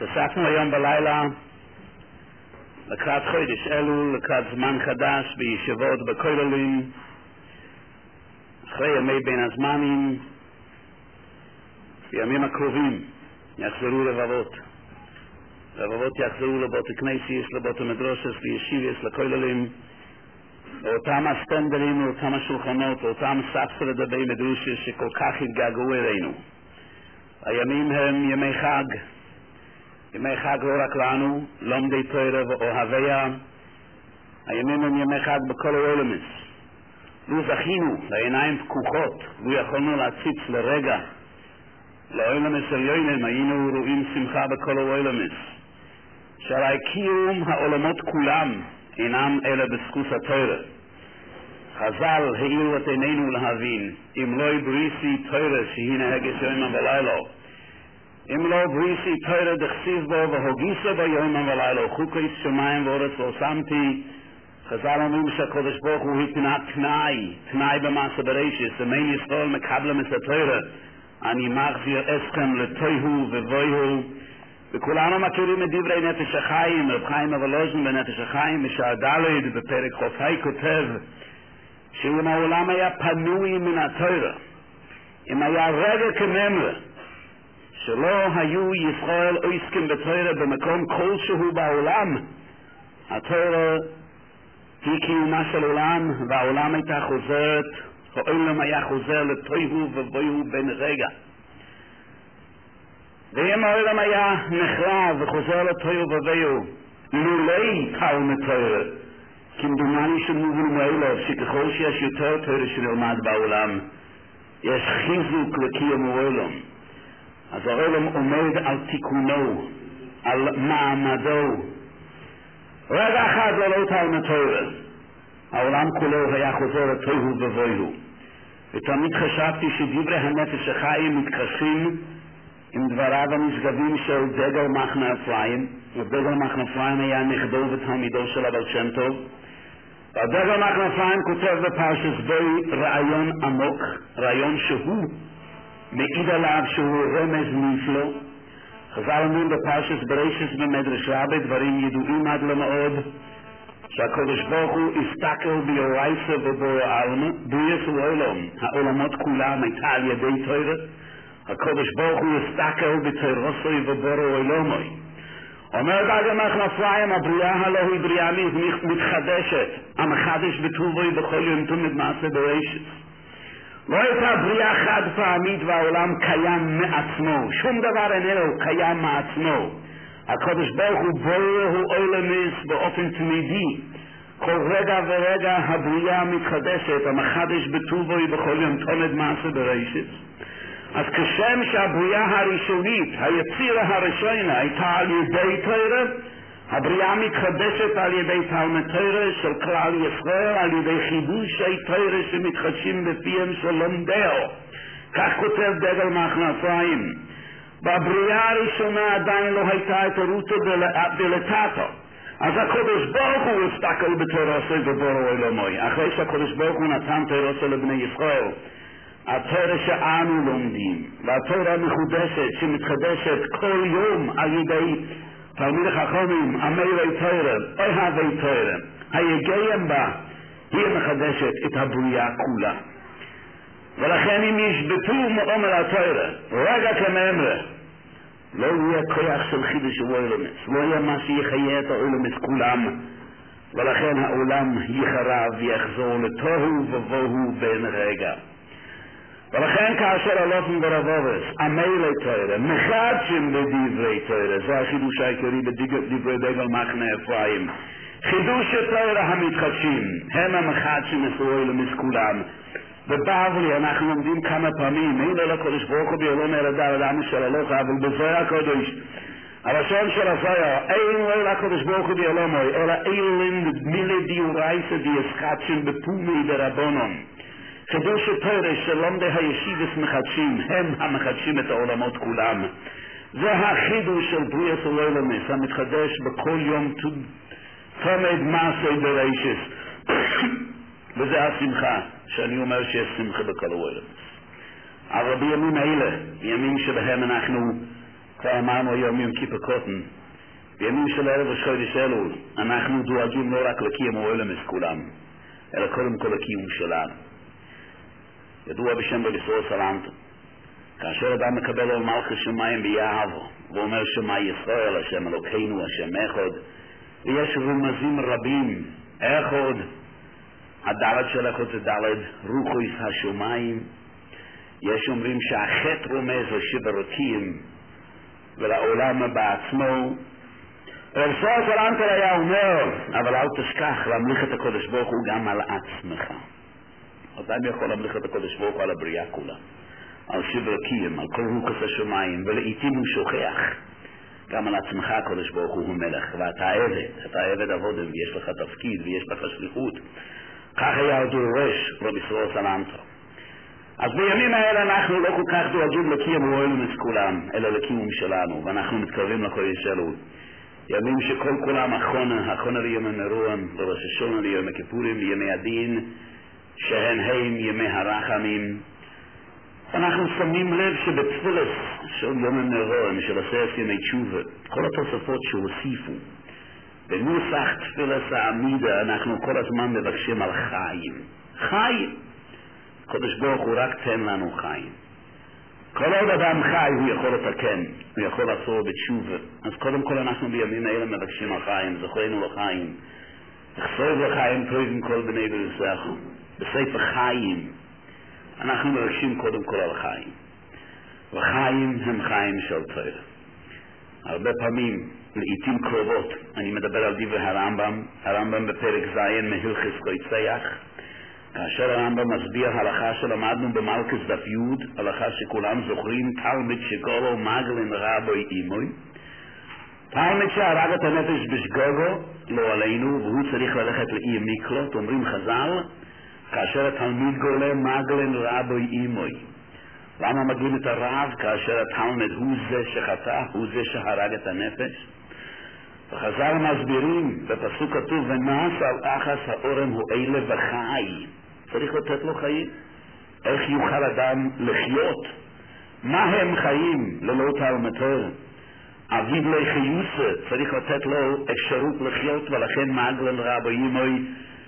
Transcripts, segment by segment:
התאספנו היום בלילה לקראת חודש אלול, לקראת זמן חדש בישיבות בכוללים, אחרי ימי בין הזמנים. בימים הקרובים יחזרו לבבות יחזרו לבית הכנסת, לבית המדרשות, לישיבות, לכוללים, לאותם הסטנדרים, לאותם השולחנות, לאותם ספסלי דבי מדרשה שכל כך התגעגעו אלינו. הימים הם ימי חג, ימי חג לא רק לנו, לומדי תורה ואוהביה. הימים הם ימי חג בכל העולם. לו זכינו לעיניים פקוחות, לו יכולנו להציץ לרגע לעולם העליון, היינו רואים שמחה בכל העולם. שהרי קיום העולמות כולם אינם אלא בזכות התורה. חז"ל העירו את עינינו להבין, אם לא בריסי תורה שהיא נהגת יומם ולילה, אם לא בריסי תורה דכתיב בו והוגיסה בו יומם ולילה, חוקי שמיים וארץ לא שמתי. חז"ל אומרים שהקדוש ברוך הוא התנה תנאי במעשה בראשית, למען ישראל מקבלים את התורה, אני מחזיר אתכם לתוהו ובוהו. וכולנו מכירים את דברי נפש החיים, רב חיים וולוז'ין בנפש החיים בשער ד' בפרק חופי כותב שאם העולם היה פנוי מן התורה, אם היה רגע כממרה שלא היו ישראל עוסקים בתורה במקום כלשהו בעולם, התורה היא קיומה של עולם, והעולם הייתה חוזרת, העולם היה חוזר לתוהו ובוהו בן רגע. ואם העולם היה נחרב וחוזר לתוהו ובוהו לולי תלמוד תורה, כמדומני שמובן מאליו שככל שיש יותר תורה שנלמד בעולם, יש חיזוק לקיום העולם. אז העולם עומד על תיקונו, על מעמדו. רגע אחד ללא תלמוד תורה, העולם כולו היה חוזר לתוהו ובוהו. ותמיד חשבתי שדברי הנפש החיים מתקשרים עם דבריו הנשגבים של דגל מחנה אפרים. ודגל מחנה אפרים היה נכדו ותלמידו של הבעל שם טוב. ודגל מחנה אפרים כותב בפרשת בו רעיון עמוק, רעיון שהוא מעיד עליו שהוא רמז נפלא. חז"ל אומרים בפרשת בראשית במדרש רבה דברים ידועים עד למאוד, שהקדוש ברוך הוא הסתכל ביורייסה ובורא עלמא, בריאת העולם, העולמות כולם הייתה על ידי תורה. הקדוש ברוך הוא הסתכל בתורתו ובורא עולמי. אומר דגל מחנה אפרים, הבריאה הלא היא בריאה מתחדשת, המחדש בטובו בכל יום תמיד מעשה בראשית. לא הייתה בריאה חד פעמית והעולם קיים מעצמו, שום דבר איננו קיים מעצמו. הקדוש ברוך הוא בורא הוא עולמי באופן תמידי. כל רגע ורגע הבריאה מתחדשת, המחדש בטובו בכל יום תמיד מעשה בראשית. אז כשם שהבריאה הראשונית, היצירה הראשונה, הייתה על ידי תורה, הבריאה מתחדשת על ידי תלמוד תורה של כלל ישראל, על ידי חידושי תורה שמתחדשים בפיהם של לומדהו. כך כותב דגל מחנה אפרים. בבריאה הראשונה עדיין לא הייתה את הרותא דלתתא. אז הקדוש ברוך הוא הסתכל בתורתו ובורא עולמי. אחרי שהקדוש ברוך הוא נתן תורתו לבני ישראל, התורה שאנו לומדים, והתורה המחודשת שמתחדשת כל יום על ידי תלמידי חכמים, עמלי תורה, אוהבי תורה, היגעים בה, היא מחדשת את הבריאה כולה. ולכן אם ישבתו מאומר התורה, רגע כמאמרה, לא יהיה כוח של חידוש העולמות, לא יהיה מה שיחיה את העולמות כולם, ולכן העולם יחרב ויחזור לתוהו ובוהו בן רגע. ולכן כאשר הלופים ברבובס, עמלי תורה, מחדשים בדברי תורה, זה החידוש העיקרי בדברי דגל מחנה אפרים. חידוש התורה המתחדשים, הם המחדשים את העולמות כולם. בבבלי אנחנו לומדים כמה פעמים, אין לו לקדוש ברוך הוא בעולם ירדה אדם של הלוך, אבל בזוהר הקודש, הלשון של הזוהר, אין לו לקדוש ברוך הוא בעולם, אלא אילין מילי דיורייסה דיסקצ'ין בפומי ברבונון. חידוש התורה של לומדי הישיבות מחדשים, הם המחדשים את העולמות כולם. זה החידוש של בריאת העולם, המתחדש בכל יום תמיד מעשה בראשית. וזה השמחה שאני אומר שיש שמחה בכל העולם. אבל בימים האלה, בימים שבהם אנחנו כבר אמרנו היום יום כיפר קוטן, בימים של ערב ראש חודש אלול, אנחנו דואגים לא רק לקיום העולם כולם, אלא קודם כל לקיום שלנו. ידוע בשם רבי ישראל סלנטו, כאשר אדם מקבל על מלכות שמיים ביהבו, ואומר שמע ישראל, השם אלוקינו, השם אחד, ויש רמזים רבים, אחד, הדלת של אחד זה דלת רוחויס השמיים, יש אומרים שהחטא רומז לשברותים ולעולם בעצמו. רב ישראל סלנטו היה אומר, אבל אל תשכח להמליך את הקודש ברוך הוא גם על עצמך. אדם יכול להמליך את הקודש ברוך הוא על הבריאה כולה, על שברקים, על כל רוחוס השמיים, ולעיתים הוא שוכח גם על עצמך. הקודש ברוך הוא מלך, ואתה עבד עבודם, ויש לך תפקיד ויש לך שליחות. כך היה דורש רבי ישראל סלנטו. אז בימים האלה אנחנו לא כל כך דואגים לקיום העולם כולם, אלא לקיום שלנו, ואנחנו מתקרבים לקודש אלול. ימים שכל כולם החונה ליום הנרון, בראש השונה ליום הכיפורים, לימי הדין, שהן הם ימי הרחמים. אנחנו שמים לב שבתפילת של יום הנרון, של 10 ימי תשובה, כל התוספות שהוסיפו, בנוסח תפילת העמידה אנחנו כל הזמן מבקשים על חיים. חיים. הקדוש ברוך הוא רק תן לנו חיים. כל עוד אדם חי הוא יכול לתקן, הוא יכול לעשות בתשובה. אז קודם כל אנחנו בימים האלה מבקשים על חיים, זוכרנו לחיים. תחסוב לחיים טובים כל בני ברוסך. בספר חיים אנחנו מבקשים קודם כל על חיים. וחיים הם חיים של תורה. הרבה פעמים, לעתים קרובות, אני מדבר על דברי הרמב"ם בפרק ז' מהלכות קויצח, כאשר הרמב"ם מסביר הלכה שלמדנו במלכות דף י', הלכה שכולם זוכרים, תלמיד שגולו מגלן רבוי אימוי, תלמיד שהרג את הנפש בשגוגו, לא עלינו, והוא צריך ללכת לאי מקלוט. אומרים חז"ל, כאשר התלמיד גולה מגלן רבוי אימוי. למה מגלים את הרב? כאשר התלמיד הוא זה שחטא, הוא זה שהרג את הנפש. וחז"ל מסבירים, בפסוק כתוב, ונס על אחס האורם הוא אלה וחי. צריך לתת לו חיים. איך יוכל אדם לחיות? מה הם חיים ללא תלמתו? אביב לחיוסה, צריך לתת לו אפשרות לחיות, ולכן מגלן רבוי אימוי.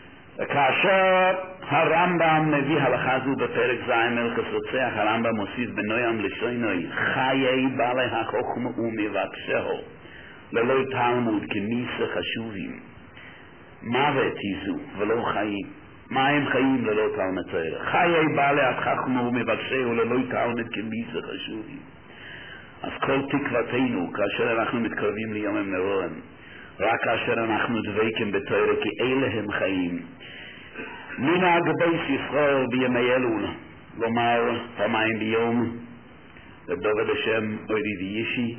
כאשר הרמב"ם מביא הלכה זו בפרק ז' מלכות רוצח, הרמב"ם מוסיף בנוים לשונוי, חיי בעלי החוכמה ומבקשהו ללא תלמוד כמיסה חשובים. מוות היזו ולא חיים. מה הם חיים ללא תלמוד תורה? חיי בעלי החוכמה ומבקשהו ללא תלמוד כמיסה חשובים. אז כל תקוותנו כאשר אנחנו מתקרבים ליום הנרון, רק כאשר אנחנו דבקים בתורה, כי אלה הם חיים. מנהג בית ישראל בימי אלול לומר פעמיים ביום לדוד השם אורי וישי,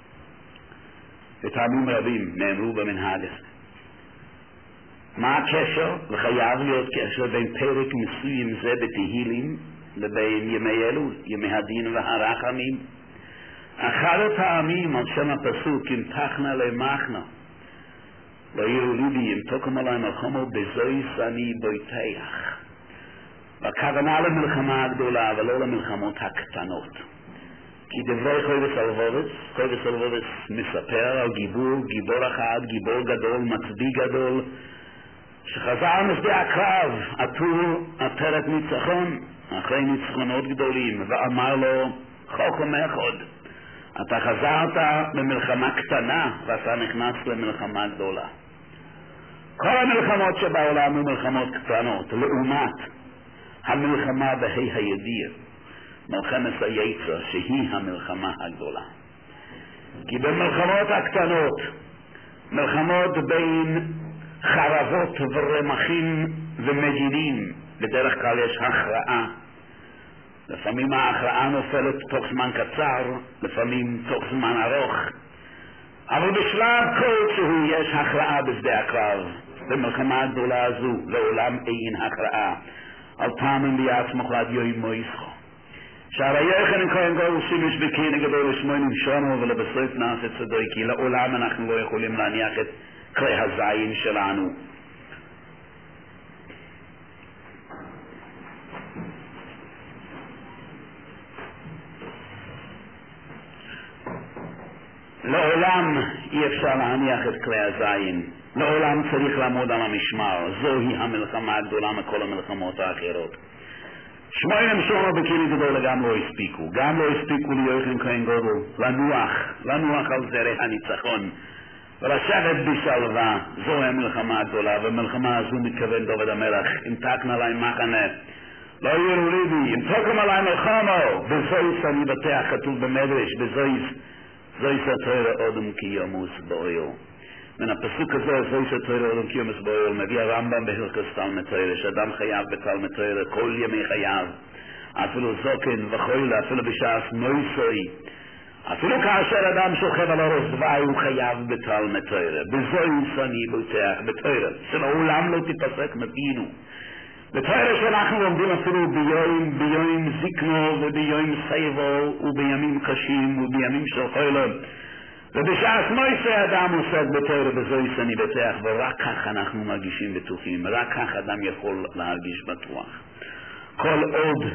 וטעמים רבים נאמרו במנהג הזה. מה הקשר? וחייב להיות קשר בין פרק מסוים זה בתהילים לבין ימי אלול, ימי הדין והרחמים. אחד הטעמים על שם הפסוק, אם תחנה למחנה לא יראו ליבי, אם תוקם עלי מלחמו בזויס אני בויתח. והכוונה למלחמה הגדולה ולא למלחמות הקטנות. כי דברי חודש אלבובס מספר על גיבור אחד, גיבור גדול, מצביא גדול, שחזר משדה הקרב, עטרת ניצחון, אחרי ניצחונות גדולים, ואמר לו, חוכם אחד, אתה חזרת במלחמה קטנה ואתה נכנס למלחמה גדולה. כל המלחמות שבעולם הן מלחמות קטנות, לעומת המלחמה בהי הידיר, מלחמת היצר, שהיא המלחמה הגדולה. כי במלחמות הקטנות, מלחמות בין חרבות ורמחים ומגינים, בדרך כלל יש הכרעה. לפעמים ההכרעה נופלת תוך זמן קצר, לפעמים תוך זמן ארוך. אבל בשלב כלשהו יש הכרעה בשדה הקרב. במלחמה הגדולה הזו לעולם אין הכרעה. על פעמים ביעץ מוחלט יוי מויסחו. שער היוחנן כהן גדול שימש בקין גדול לשמונים שונו ולבסוף נעשה צדוי, כי לעולם אנחנו לא יכולים להניח את כלי הזין שלנו. לעולם אי אפשר להניח את כלי הזין, לעולם צריך לעמוד על המשמר. זוהי המלחמה הגדולה מכל המלחמות האחרות. 8 שנה בקהילה גדולה גם לא הספיקו ליוחנן כהן גדול לנוח על זרי הניצחון ולשבת בשלווה. זו המלחמה הגדולה, והמלחמה הזו מתכוון דוד המלך, אם תקנה עלי מחנה לא יראו ליבי, אם תוקם עלי מלחמו, בזויס אני בטח, כתוב במדרש, זויס התורה אודם כי ימוס באויל. מן הפסוק הזה, זויס התורה אודם כי ימוס באויל, מביא הרמב"ם בהלכות תלמוד תורה, שאדם חייב בתלמוד תורה כל ימי חייו, אפילו זוקן וחול, אפילו בשעת נויסוי, אפילו כאשר אדם שוכב על הראש דווי הוא חייב בתלמוד תורה. בזויס אני בטח בתורה, שלעולם לא תפסק מפינו. בתורה שאנחנו לומדים אפילו ביום זקנו וביום סייבו ובימים קשים ובימים של חולה, ובשעת מויסי אדם עוסק בתורה. בזויס אני בטח, ורק כך אנחנו מרגישים בטוחים, רק כך אדם יכול להרגיש בטוח. כל עוד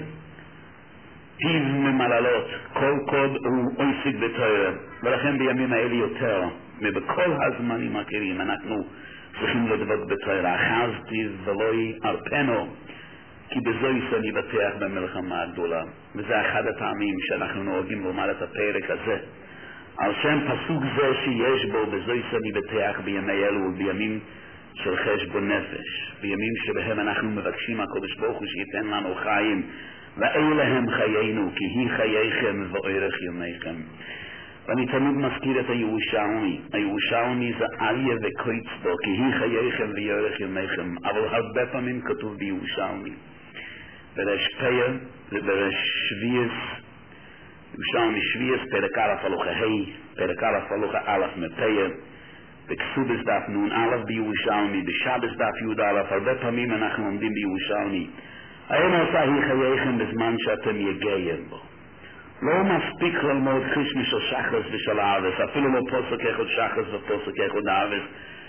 פיו ממללות, כל קוד הוא עוסק בתורה, ולכן בימים האלה יותר מבכל הזמנים האחרים אנחנו צריכים לדבוק בתורה. אחזתי ולא ארפנו, כי בזויס אני בטח במלחמה הגדולה. וזה אחד הפעמים שאנחנו נוהגים לומר את הפרק הזה על שם פסוק זה שיש בו בזויס אני בטח בימי אלו, בימים של חשבון נפש, בימים שבהם אנחנו מבקשים הקדוש ברוך הוא שייתן לנו חיים, ואלה הם חיינו, כי היא חייכם ואורך ימיכם. ואני תמיד מזכיר את הירושלמי זה אליה וקויץ בו, כי היא חייכם ואורך ימיכם, אבל הרבה פעמים כתוב בירושלמי ברש פיה וברש שביעס, ירושלמי שביעס פרק א' הלוכה ה', פרק א' הלוכה א' מפיה, בכסובס דף נון א' בירושלמי, בשבס דף י' א'. הרבה פעמים אנחנו עומדים בירושלמי, האם עושה היא חייכם בזמן שאתם יגיים בו. לא מספיק ללמוד חשמי של שחרס ושל הארץ, אפילו לא פוסק אחד שחרס ופוסק אחד הארץ,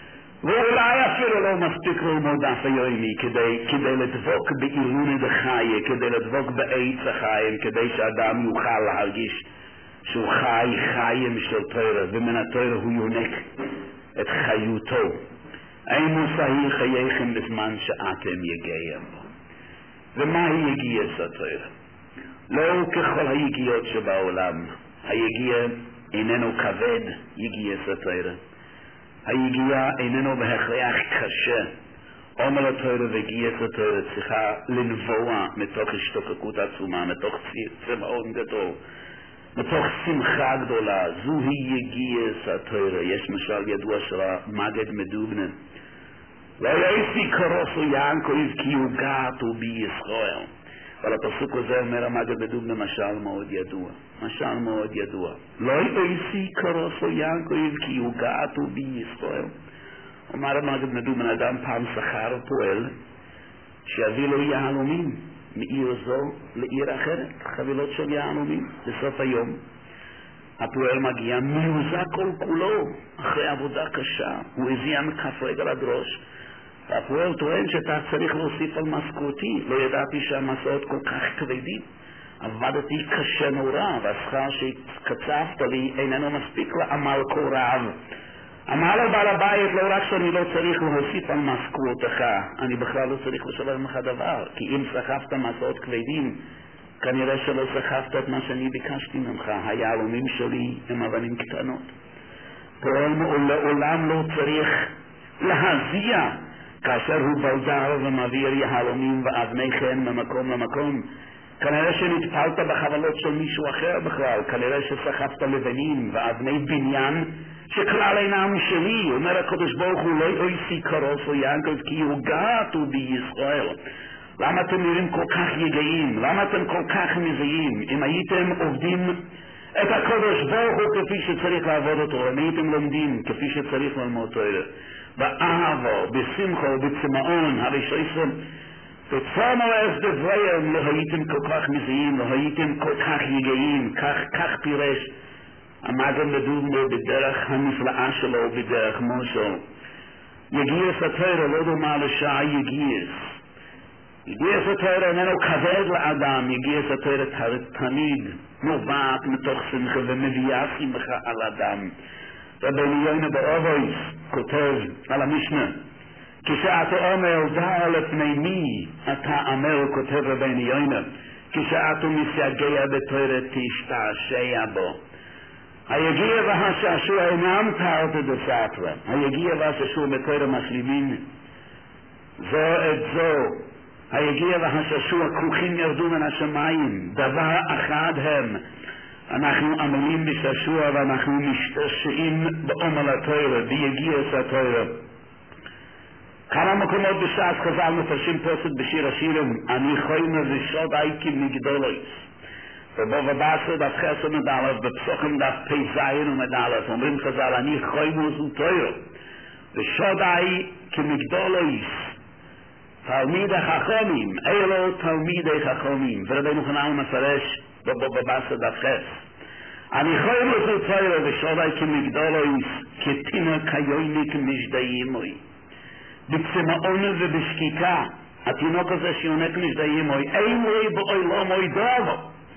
ואולי אפילו לא מספיק ללמוד דף היומי כדי לדבוק באילוני דחיה, כדי לדבוק בעץ החיים, כדי שאדם יוכל להרגיש שהוא חי חיים של תורה, ומן התורה הוא יונק את חיותו. האם עושה היא חייכם בזמן שאתם יגיים בו. ומהי יגיעת התורה? לא ככל היגיעות שבעולם. היגיע איננו כבד, יגיעת התורה. היגיע איננו בהכרח קשה. עומר התורה וגיעת התורה צריכה לנבוע מתוך השתוקקות עצומה, מתוך צמאון גדול, מתוך שמחה גדולה. זוהי יגיעת התורה. יש משל ידוע של המגד מדובנה, לא יעשי קרוסו יענקו כי הוא געתו בישראל. אבל הפסוק הזה אומר המגד מדובנה משל מאוד ידוע. לא יעשי קרוסו יענקו כי הוא געתו בישראל. אומר המגד מדובנה, אדם פעם שכר פועל שיביא לו יהלומים מעיר זו לעיר אחרת, חבילות של יהלומים. בסוף היום הפועל מגיע מיוזע כל כולו אחרי עבודה קשה, הוא הזיע מכף רגל עד ראש, והפועל טוען שאתה צריך להוסיף על משכורתי. לא ידעתי שהמסעות כל כך כבדים, עבדתי קשה נורא, והשכר שקצבת לי איננו מספיק לעמל כה רב. אמר לו בעל הבית, לא רק שאני לא צריך להוסיף על משכורתך, אני בכלל לא צריך לשלם לך דבר, כי אם סחבת מסעות כבדים כנראה שלא סחבת את מה שאני ביקשתי ממך. היהלומים שלי הם אבנים קטנות. פועל לעולם לא צריך להזיע כאשר הוא בלדר ומעביר יהלומים ואבני חן ממקום למקום. כנראה שנטפלת בחבלות של מישהו אחר בכלל, כנראה שסחבת לבנים ואבני בניין שכלל אינם שלי. אומר הקדוש ברוך הוא, לא יעשי קרוסו יענקו כי הוא געתו בישראל. למה אתם נראים כל כך יגעים? למה אתם כל כך מזיעים? אם הייתם עובדים את הקדוש ברוך הוא כפי שצריך לעבוד אותו, אם הייתם לומדים כפי שצריך ללמוד תורה, באהבה, בשמחה ובצמאון, הרי שייסם וצמו אז דבריהם, לא הייתם כל כך מזיעים, לא הייתם כל כך יגעים. כך פירש המגד מדובנה בדרך הנפלאה שלו, בדרך מושל. יגיעס התורה לא דומה לשעה יגיעס. יגיע סתוירה איננו כבד לאדם, יגיע סתוירה תמיד נובעת מתוך שמחה ומביאה שמחה על אדם. רבנו יונה באובויס כותב על המשנה, כשאתה אומר דע לפני מי אתה אומר, כותב רבנו יונה, כשאתה מסייגע בתוירה תשתעשע בו. היגיע והשעשוע אינם תרתי דסתרא, היגיע והשעשוע בתוירה משלימים זו את זו. היגיע והשעשוע כרוכים ירדו מן השמיים, דבר אחד הם. אנחנו עמלים בשעשוע ואנחנו משתעשעים בעומר התוירה, ביגיע התוירה. כמה מקומות בש"ס חז"ל מפרשים פוסק בשיר השירים, אני חיימר ושודאי כמגדולויס. ובו ובעשרה דף חסר מדלת, בפסוקים דף פ"ז ומדלת, אומרים חז"ל, אני חיימר ותוירה ושודאי כמגדולויס. תלמיד החכמים, אלו תלמידי חכמים. ורבנו חנן מפרש בבעשרה דף חס. אני חיימר ותוירה ושודאי כמגדולויס, כתינוק כיוניק משדיימוי. בצמאון ובשקיקה, התינוק הזה שיונק משדיימוי, אין לו בעולמוי דבר.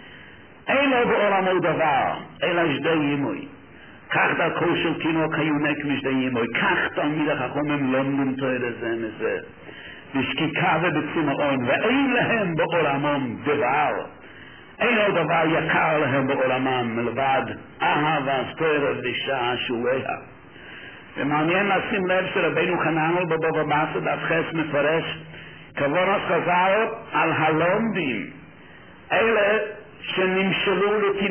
אין לו בעולמוי דבר, אלא שדיימוי. כך דרכו של תינוק היונק משדיימוי, כך תלמיד החכמים לומדים תורה זה מזה. בשקיקה ובצמאון, ואין להם בעולמם דבר. אין לו דבר יקר להם בעולמם, מלבד אהבת תורה ושעשועיה. ומעניין לשים לב שרבנו חננאל בבבא בתרא דף חס מפרש כוונת חז"ל על הלומדים, אלה שנמשלו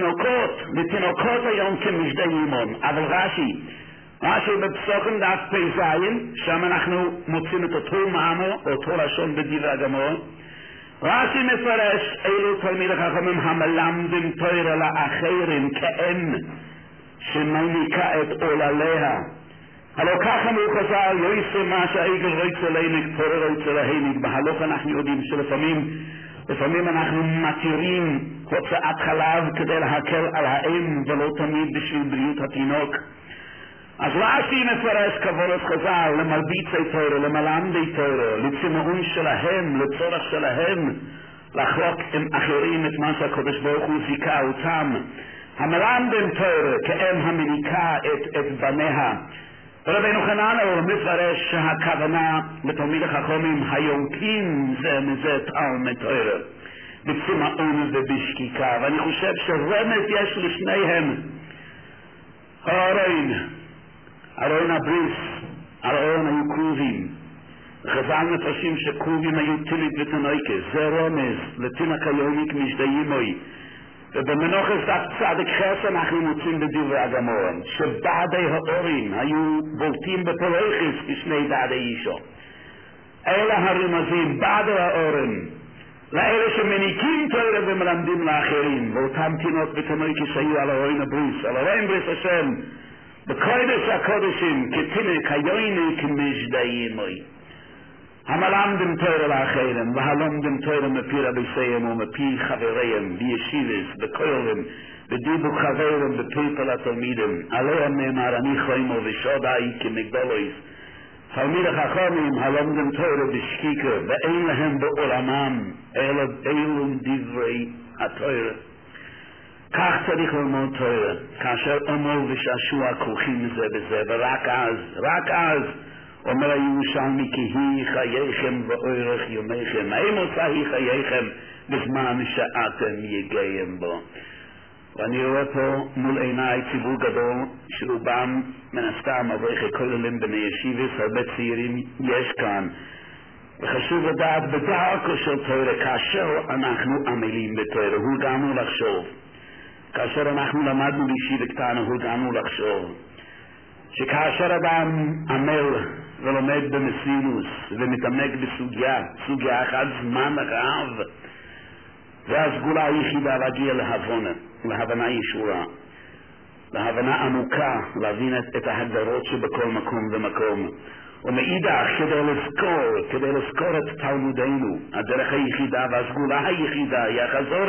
לתינוקות היום כמשדיימון. אבל רש"י בפסוקים דף פ"ז, שם אנחנו מוצאים את אותו מאמר, אותו לשון בדברי הגמרא. רש"י מפרש, אלו תלמידי חכמים המלמדים תורה לאחרים כאם שמעניקה את עולליה. הלא כך אמרו חז"ל, לא יעשה מה שהעגל רוצה להניק, תורה רוצה להניק. בהלוך אנחנו יודעים שלפעמים אנחנו מתירים הוצאת חלב כדי להקל על האם, ולא תמיד בשביל בריאות התינוק. אז רש"י מפרש כוונת חז"ל למרביצי תורה, למלמדי תורה, לצמאון שלהם, לצורך שלהם, לחלוק עם אחרים את מה שהקדוש ברוך הוא זיכה אותם. המלמדים תורה כאם המניקה את בניה. רבנו חננאל מפרש שהכוונה בתלמידי חכמים היונקים זה מזה תלמוד תורה בצמאון ובשקיקה. ואני חושב שרמז יש לשניהם. ארון הבריס, ארון היו כרובים. חז"ל מפרשים שכרובים היו תינוק ותינוקת. זה רמז לתינוק היוניק משדיימוי. ובמנוחס דף צדיק חס אנחנו מוצאים בדברי הגמרא שבעדי האורים היו בולטים בפרויכס כשני דעדי אישו. אלה הרמזים, בעדי האורים, לאלה שמניקים תורה ומלמדים לאחרים, ואותם תינוק ותינוקת שהיו על ארון הבריס, על ארון בריס השם, בקודש הקודשים, כתינוק היוניק משדיימוי. המלמדים תורה לאחרים, והלומדים תורה מפי רביסיהם ומפי חבריהם, בישיבס, בכוילים, בדיבוק חברים, בפלפל התלמידים. עליהם נאמר, אני חיימר ושודאי כמגדולויס. תלמידי חכמים הלומדים תורה בשקיקה, ואין להם בעולמם, אלא אלו דברי התורה. כך צריך ללמוד תורה, כאשר עמל ושעשוע כרוכים זה בזה, ורק אז, אומר הירושלמי, כי היא חייכם ואורך יומכם. האם עושה היא חייכם בזמן שאתם יגעים בו? ואני רואה פה מול עיניי ציבור גדול שרובם מן הסתם אברכי כוללים בני ישיבס, הרבה צעירים יש כאן. וחשוב לדעת בדרכו של תורה, כאשר אנחנו עמלים בתורה, הודענו לחשוב. כאשר אנחנו למדנו בישיבה קטנה, הודענו לחשוב. שכאשר אדם עמל ולומד במסירות ומתעמק בסוגיה אחת זמן רב, והסגולה היחידה להגיע להבנה ישורה, להבנה עמוקה, להבין את ההגדרות שבכל מקום ומקום. ומאידך כדי לזכור את תלמודנו, הדרך היחידה והסגולה היחידה היא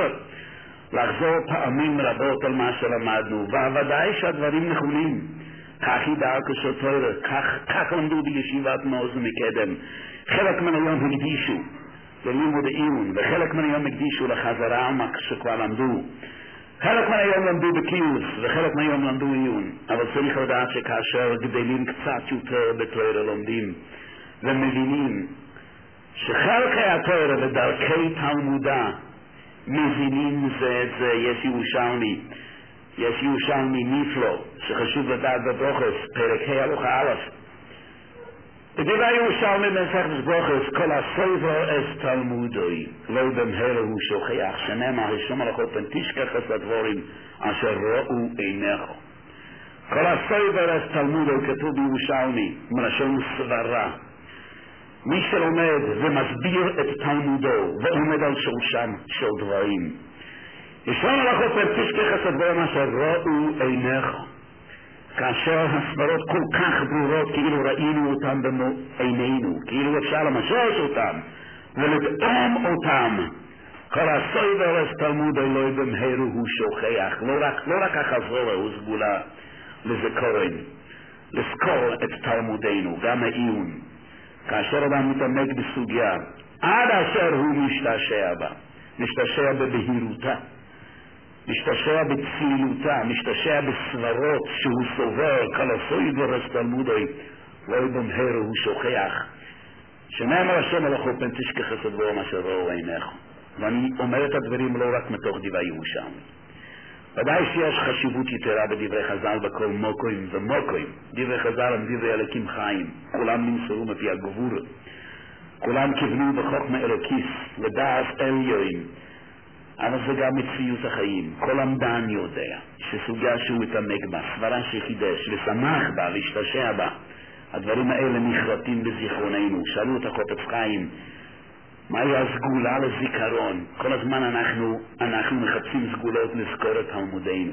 לחזור פעמים רבות על מה שלמדנו, והוודאי שהדברים נכונים. כך היא דרכו של תורה, כך למדו בישיבת מעוז ומקדם. חלק מן היום הקדישו ללימוד עיון, וחלק מהיום הקדישו לחזרה מה שכבר למדו. חלק מהיום למדו בקיוס, וחלק מהיום למדו עיון. אבל צריך לדעת שכאשר גדלים קצת יותר בתורה לומדים ומבינים שחלקי התורה ודרכי תלמודה מבינים זה את זה. יש ירושלמי נפלא שחשוב לדעת בברוכס, פרק ה' הלכה א'. בדברי ירושלמי במסכת ברוכס, כל הספר אס תלמודוי לא במהרה הוא שוכח, שנאמר השם הלכות פן תשכח את הדברים אשר ראו עיניך. כל הספר אס תלמודוי כתוב בירושלמי מלשון סברה. מי שלומד ומסביר את תלמודו ועומד על שורשם של דברים, ישם הלכות פן תשכח את הדברים אשר ראו עיניך. כאשר הסברות כל כך ברורות כאילו ראינו אותם במו עינינו, כאילו אפשר למשש אותם ולטעום אותם, כל הספר תלמוד אלוהי במהרה הוא שוכח. לא רק החזרה הוא סגולה לזכורן, לזכור את תלמודנו, גם העיון. כאשר אדם מתעמק בסוגיה עד אשר הוא משתעשע בה, משתעשע בבהירותה, משתשע בצלילותה, משתשע בסברות שהוא סובר, כל הספר תלמודוי לא במהרה הוא שוכח, שנאמר השם הלכות פן תשכח את הדברים אשר ראו עיניך. ואני אומר את הדברים לא רק מתוך דברי ירושלמי. ודאי שיש חשיבות יתרה בדברי חז"ל בכל מוקוים ומוקוים. דברי חז"ל הם דברי אלוקים חיים, כולם נמסרו מפי הגבור, כולם כיוונו בחוכמה אלוקיס לדעת עליון, אבל זה גם מציאות החיים. כל עמדן יודע שסוגיה שהוא התעמק בה, סברה שחידש ושמח בה והשתשע בה, הדברים האלה נחרטים בזיכרוננו. שאלו את החפץ חיים מהי הסגולה לזיכרון. כל הזמן אנחנו מחפשים סגולות לזכור את תלמודנו.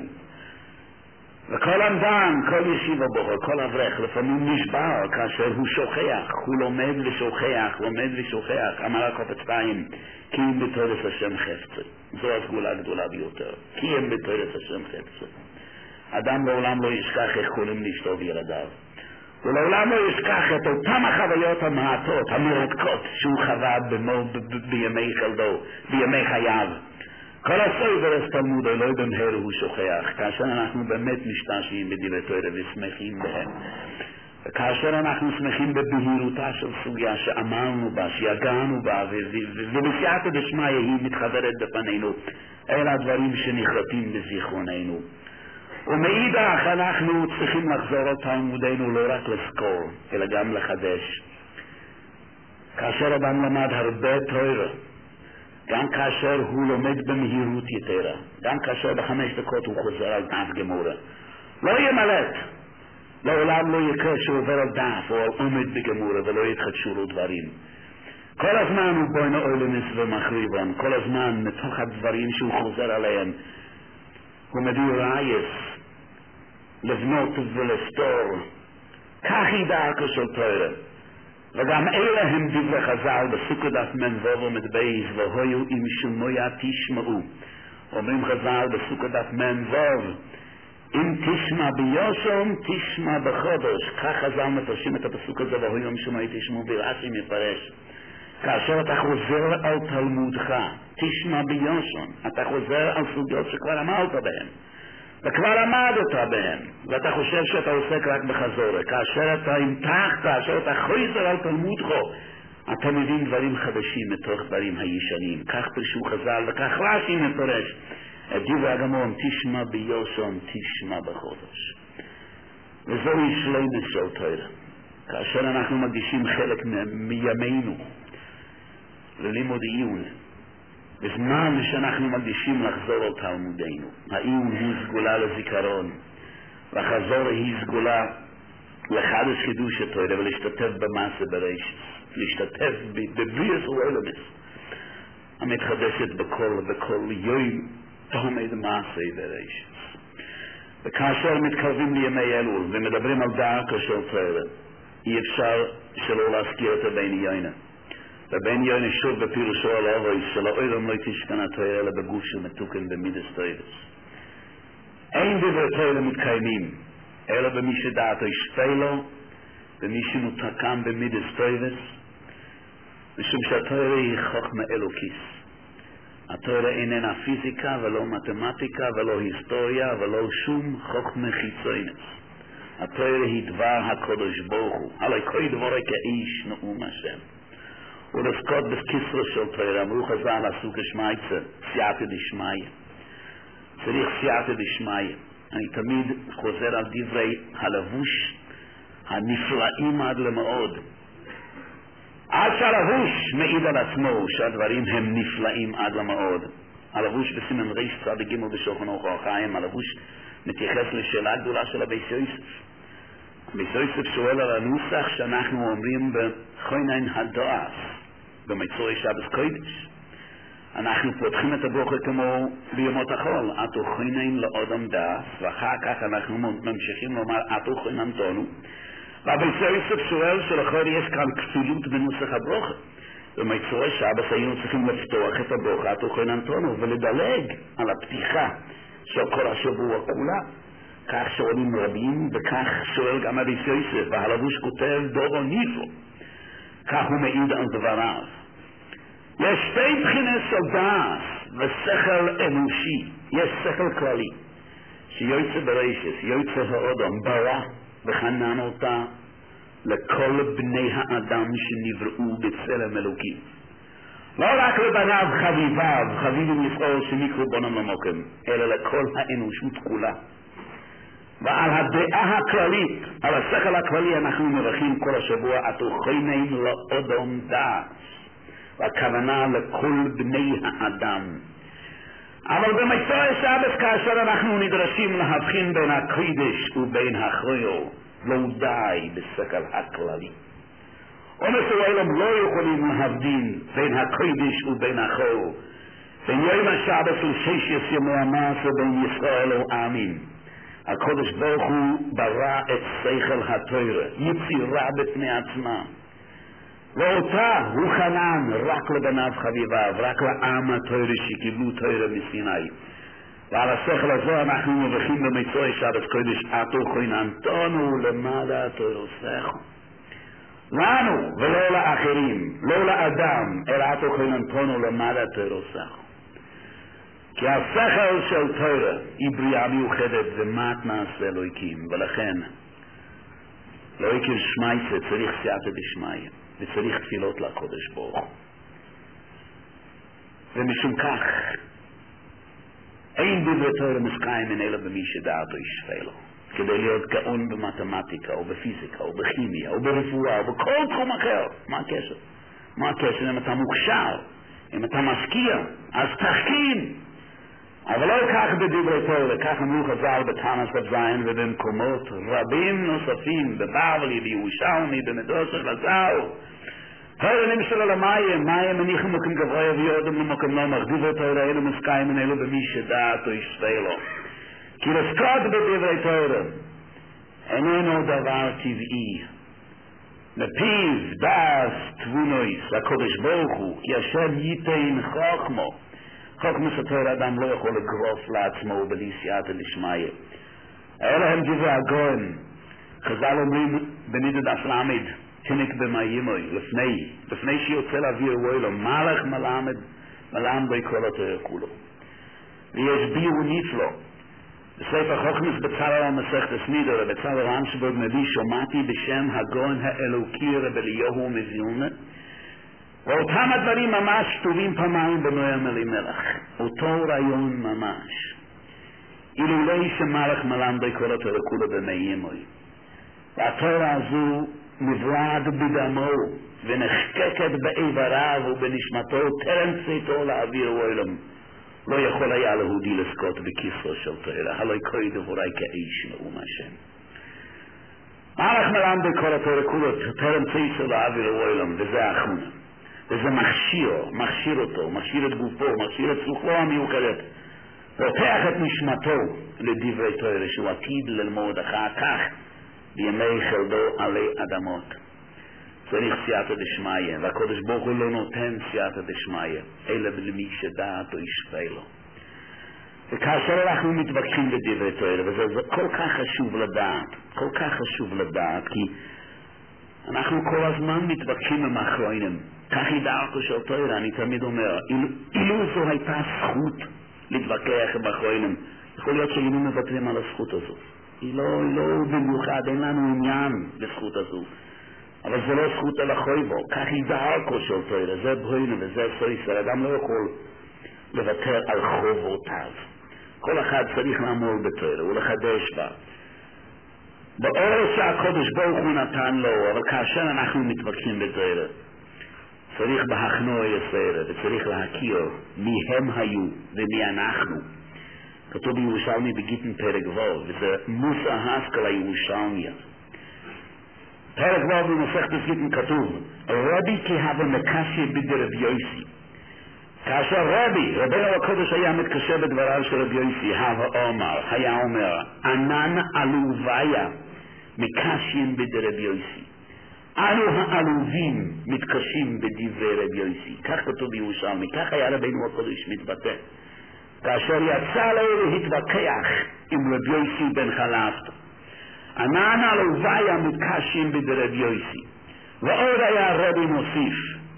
וכל עמדן, כל ישיבה בו, כל אברך לפעמים נשבר כאשר הוא שוכח, הוא לומד ושוכח. אמר החפץ חיים, כי אם בתורס השם חפצה. זו הסגולה הגדולה ביותר, כי אם בתורס השם חפצה. אדם לעולם לא ישכח איך קוראים לאשתו וילדיו, ולעולם לא ישכח את אותם החוויות המעטות, המרתקות שהוא חווה בימי חלדו, בימי חייו. כל הספר תלמוד אלוהי במהרה הוא שוכח. כאשר אנחנו באמת משתעשעים בדברי תורה ושמחים בהם, וכאשר אנחנו שמחים בבהירותה של סוגיה שאמרנו בה, שיגענו בה, ובסייעתא דשמיא היא מתחברת בפנינו, אלה הדברים שנחרטים בזיכרוננו. ומאידך אנחנו צריכים לחזור על תלמודנו לא רק לזכור, אלא גם לחדש. כאשר אדם למד הרבה תורה, גם כאשר הוא לומד במהירות יתרה, גם כאשר ב5 דקות הוא חוזר על דף גמורה, לא ימלט. לעולם לא יקרה שהוא עובר על דף או על עומד בגמורה ולא יתחדשו לו דברים. כל הזמן הוא בוינו אולמס ומחריבון, כל הזמן מתוך הדברים שהוא חוזר עליהם הוא מביא ראייס לבנות ולסתור. כך היא דרכו של תורה. וגם אלה הם דברי חז"ל בסוכה דף מ"ו עמוד בייס, והיו אם שמוע תשמעו. אומרים חז"ל בסוכה דף מ"ו, אם תשמע ביושם תשמע בחודש. כך חז"ל מפרשים את הפסוק הזה, והיו אם שמוע תשמעו, ברש"י מפרש, כאשר אתה חוזר על תלמודך, תשמע ביושם, אתה חוזר על סוגיות שכבר אמרת בהן וכבר למדת בהן, ואתה חושב שאתה עוסק רק בחזור. כאשר אתה המתחת, כאשר אתה חוזר על תלמודך, אתה מבין דברים חדשים מתוך דברים הישנים. כך פרשו חז"ל, וכך רש"י מפרש את דברי הגמרא, תשמע ביושם תשמע בחודש. וזוהי שלמות של תורה. כאשר אנחנו מקדישים חלק מימינו ללימוד עיון, בזמן שאנחנו מקדישים לחזור על תלמודנו, העיון היא סגולה לזיכרון, והחזור היא סגולה לחדש חידוש התורה ולהשתתף במעשה בראשית, להשתתף בבריאת העולמות המתחדשת בכל יום עומד מעשה בראשית. וכאשר מתקרבים לימי אלול ומדברים על דרכו של תורה, אי אפשר שלא להזכיר את הבן יונה. ובן יונה שוב בפירושו על אבוי שלעולם לא תשכן התורה אלא בגוף שמתוקן במידס טויבס. אין דברי תורה מתקיימים אלא במי שדעתו ישפה לו, במי שמותקן במידס טויבס, משום שהתורה היא חוכמה אלוקיס. התורה איננה פיזיקה ולא מתמטיקה ולא היסטוריה ולא שום חוכמה חיצונית. התורה היא דבר הקדוש ברוך הוא. הלא כל דבר כאיש נאום השם. ולזכות בכסרו של תורה, אמרו חז"ל עשו כשמייצה, סייעתא דשמיא. צריך סייעתא דשמיא. אני תמיד חוזר על דברי הלבוש הנפלאים עד למאוד. עד שהלבוש מעיד על עצמו שהדברים הם נפלאים עד למאוד. הלבוש בסימן ריש צדיק ג' בשולחן אורח החיים, הלבוש מתייחס לשאלה גדולה של הבייס יוסף. הבייס יוסף שואל על הנוסח שאנחנו אומרים בחוינן הדועס, במצורי שבס קודש. אנחנו פותחים את הברוכה כמו בימות החול, אתו חוינן לאודם דעס, ואחר כך אנחנו ממשיכים לומר אתו חוינן תונו. והבייס יוסף שואל שלכל יש כאן כפילות בנוסח הברוכה. במצורי שבס היינו צריכים לפתוח את הברוכה אתו חוינן תונו ולדלג על הפתיחה של כל השבוע כולה. כך שואלים רבים, וכך שואל גם הבייס יוסף, והלבוש כותב דורו ניפו. כך הוא מעיד על דבריו. יש שתי בחינות של דעת ושכל אנושי. יש שכל כללי שיוצא ברשת, יוצא האדם, ברא וחנן אותה לכל בני האדם שנבראו בצלם אלוקים. לא רק לבניו חביביו, חביבים לפעול שנקראו בונם למוקם, אלא לכל האנושות כולה. ועל הדעה הכללית, על השכל הכללי, אנחנו מברכים כל השבוע התוכנן לאדם דעת, והכוונה לכל בני האדם. אבל במצורי שבס כאשר אנחנו נדרשים להבחין בין הקודש ובין החול, לא די בשכל הכללי. אומץ העולם לא יכולים להבדיל בין הקודש ובין החול, בין יום השבס וששת ימי המעשה בין ישראל ועמים. הקדוש ברוך הוא ברא את שכל התורה, יצירה בפני עצמה. ואותה הוא חנן רק לבניו חביביו, רק לעם התורה שקיבלו תורה מסיני. ועל השכל הזה אנחנו מברכים במצורי שבס קודש, אתו חננתנו למעלה תורתך. לנו ולא לאחרים, לא לאדם, אלא אתו חננתנו למעלה תורתך. כי השכל של תורה היא בריאה מיוחדת ומתנה של אלוהים, ולכן לא יקר שמייצה, צריך סייעתא דשמיא, וצריך תפילות לקודש ברוך הוא. ומשום כך אין דברי תורה מסקיים אלא במי שדעתו ישפה לו. כדי להיות גאון במתמטיקה או בפיזיקה או בכימיה או ברפואה או בכל תחום אחר. מה הקשר? מה הקשר? אם אתה מוכשר, אם אתה משקיע, אז תחכים. אבל לא כך בדברי תורה, כך אמרו חז"ל בתנ"ס בזין ובמקומות רבים נוספים, בבבלי, בירושלמי, במדרשת חז"ל. תורה נמשלה למים, מים מניחים מקום גבוה ויורדים למקום נמוך. דברי תורה אלו מסקיים אלו במי שדעתו ישפה לו. כי לזכות בדברי תורה איננו דבר טבעי. מפיו דעת תבונויס, הקדוש ברוך הוא, כי השם ייתן חוכמו. חוכמת התורה אדם לא יכול לגרוף לעצמו בלי סייעתא דשמיא. אלה הם דברי הגאון. חז"ל אומרים בנידה דף למד, תינק במאיימוי, לפני שיוצא לאוויר וואילו, מלך מלמד בו כל התורה כולו. ויש ביור נפלא. בספר חוכמת בצלאל מסכת סנידא, בצלאל רמשבורג מביא, שמעתי בשם הגאון האלוקי רבי אליהו מווילנה, ואותם הדברים ממש כתובים פעמיים בנועם אלימלך. אותו רעיון ממש. אילולא שמלך מלמד כל התורה כולו במאיימוי. והתורה הזו נבראת בדמו ונחקקת באיבריו ובנשמתו טרם צאתו לאוויר ואילם. לא יכול היה להודי לזכות בכיסו של תורה, הלא כל דברי כאיש נאום השם. מלך מלמד כל התורה כולו טרם צאתו לאוויר ואילם, וזה האחרונה. וזה מכשיר אותו, מכשיר את גופו, מכשיר את שכלו המיוחדת. פותח את נשמתו לדברי תורה שהוא עתיד ללמוד אחר כך בימי חלדו עלי אדמות. צריך סייעתא דשמיא, והקדוש ברוך הוא לא נותן סייעתא דשמיא, אלא למי שדעתו ישפה לו. וכאשר אנחנו מתווכחים בדברי תורה, וזה כל כך חשוב לדעת, כי אנחנו כל הזמן מתווכחים עם האחרונים. כך היא דרכו של תורה. אני תמיד אומר, אילו זו הייתה זכות להתווכח עם אחרונים, יכול להיות שהיינו מוותרים על הזכות הזו. היא לא במיוחד, אין לנו עניין בזכות הזו, אבל זה לא זכות אל החויבו. כך היא דרכו של תורה, זה בוינו וזה סויסר. אדם לא יכול לוותר על חובותיו. כל אחד צריך לעמול בתורה ולחדש בה באור שהקודש ברוך הוא נתן לו. אבל כאשר אנחנו מתווכחים בתורה, צריך בהכנוע יסר וצריך להכיר מי הם היו ומי אנחנו. כתוב בירושלמי בגיטין פרק ו', וזה מוסר השכל הירושלמיה. פרק ו' במסכת גיטין כתוב, רבי כהווה מקשה בדרב יוסי. כאשר רבינו הקודש היה מתקשה בדבריו של רבי יוסי, היה אומר, ענן עלוביה מקשים בדרב יוסי. אנו העלובים מתקשים בדברי רבי יוסי. כך כתוב בירושלמי, כך היה רבינו הקודש מתבטא. כאשר יצא לו להתווכח עם רבי יוסי בן חלפתא, ענן עלוביה מקשים בדרב יוסי. ועוד היה רבי מוסיף,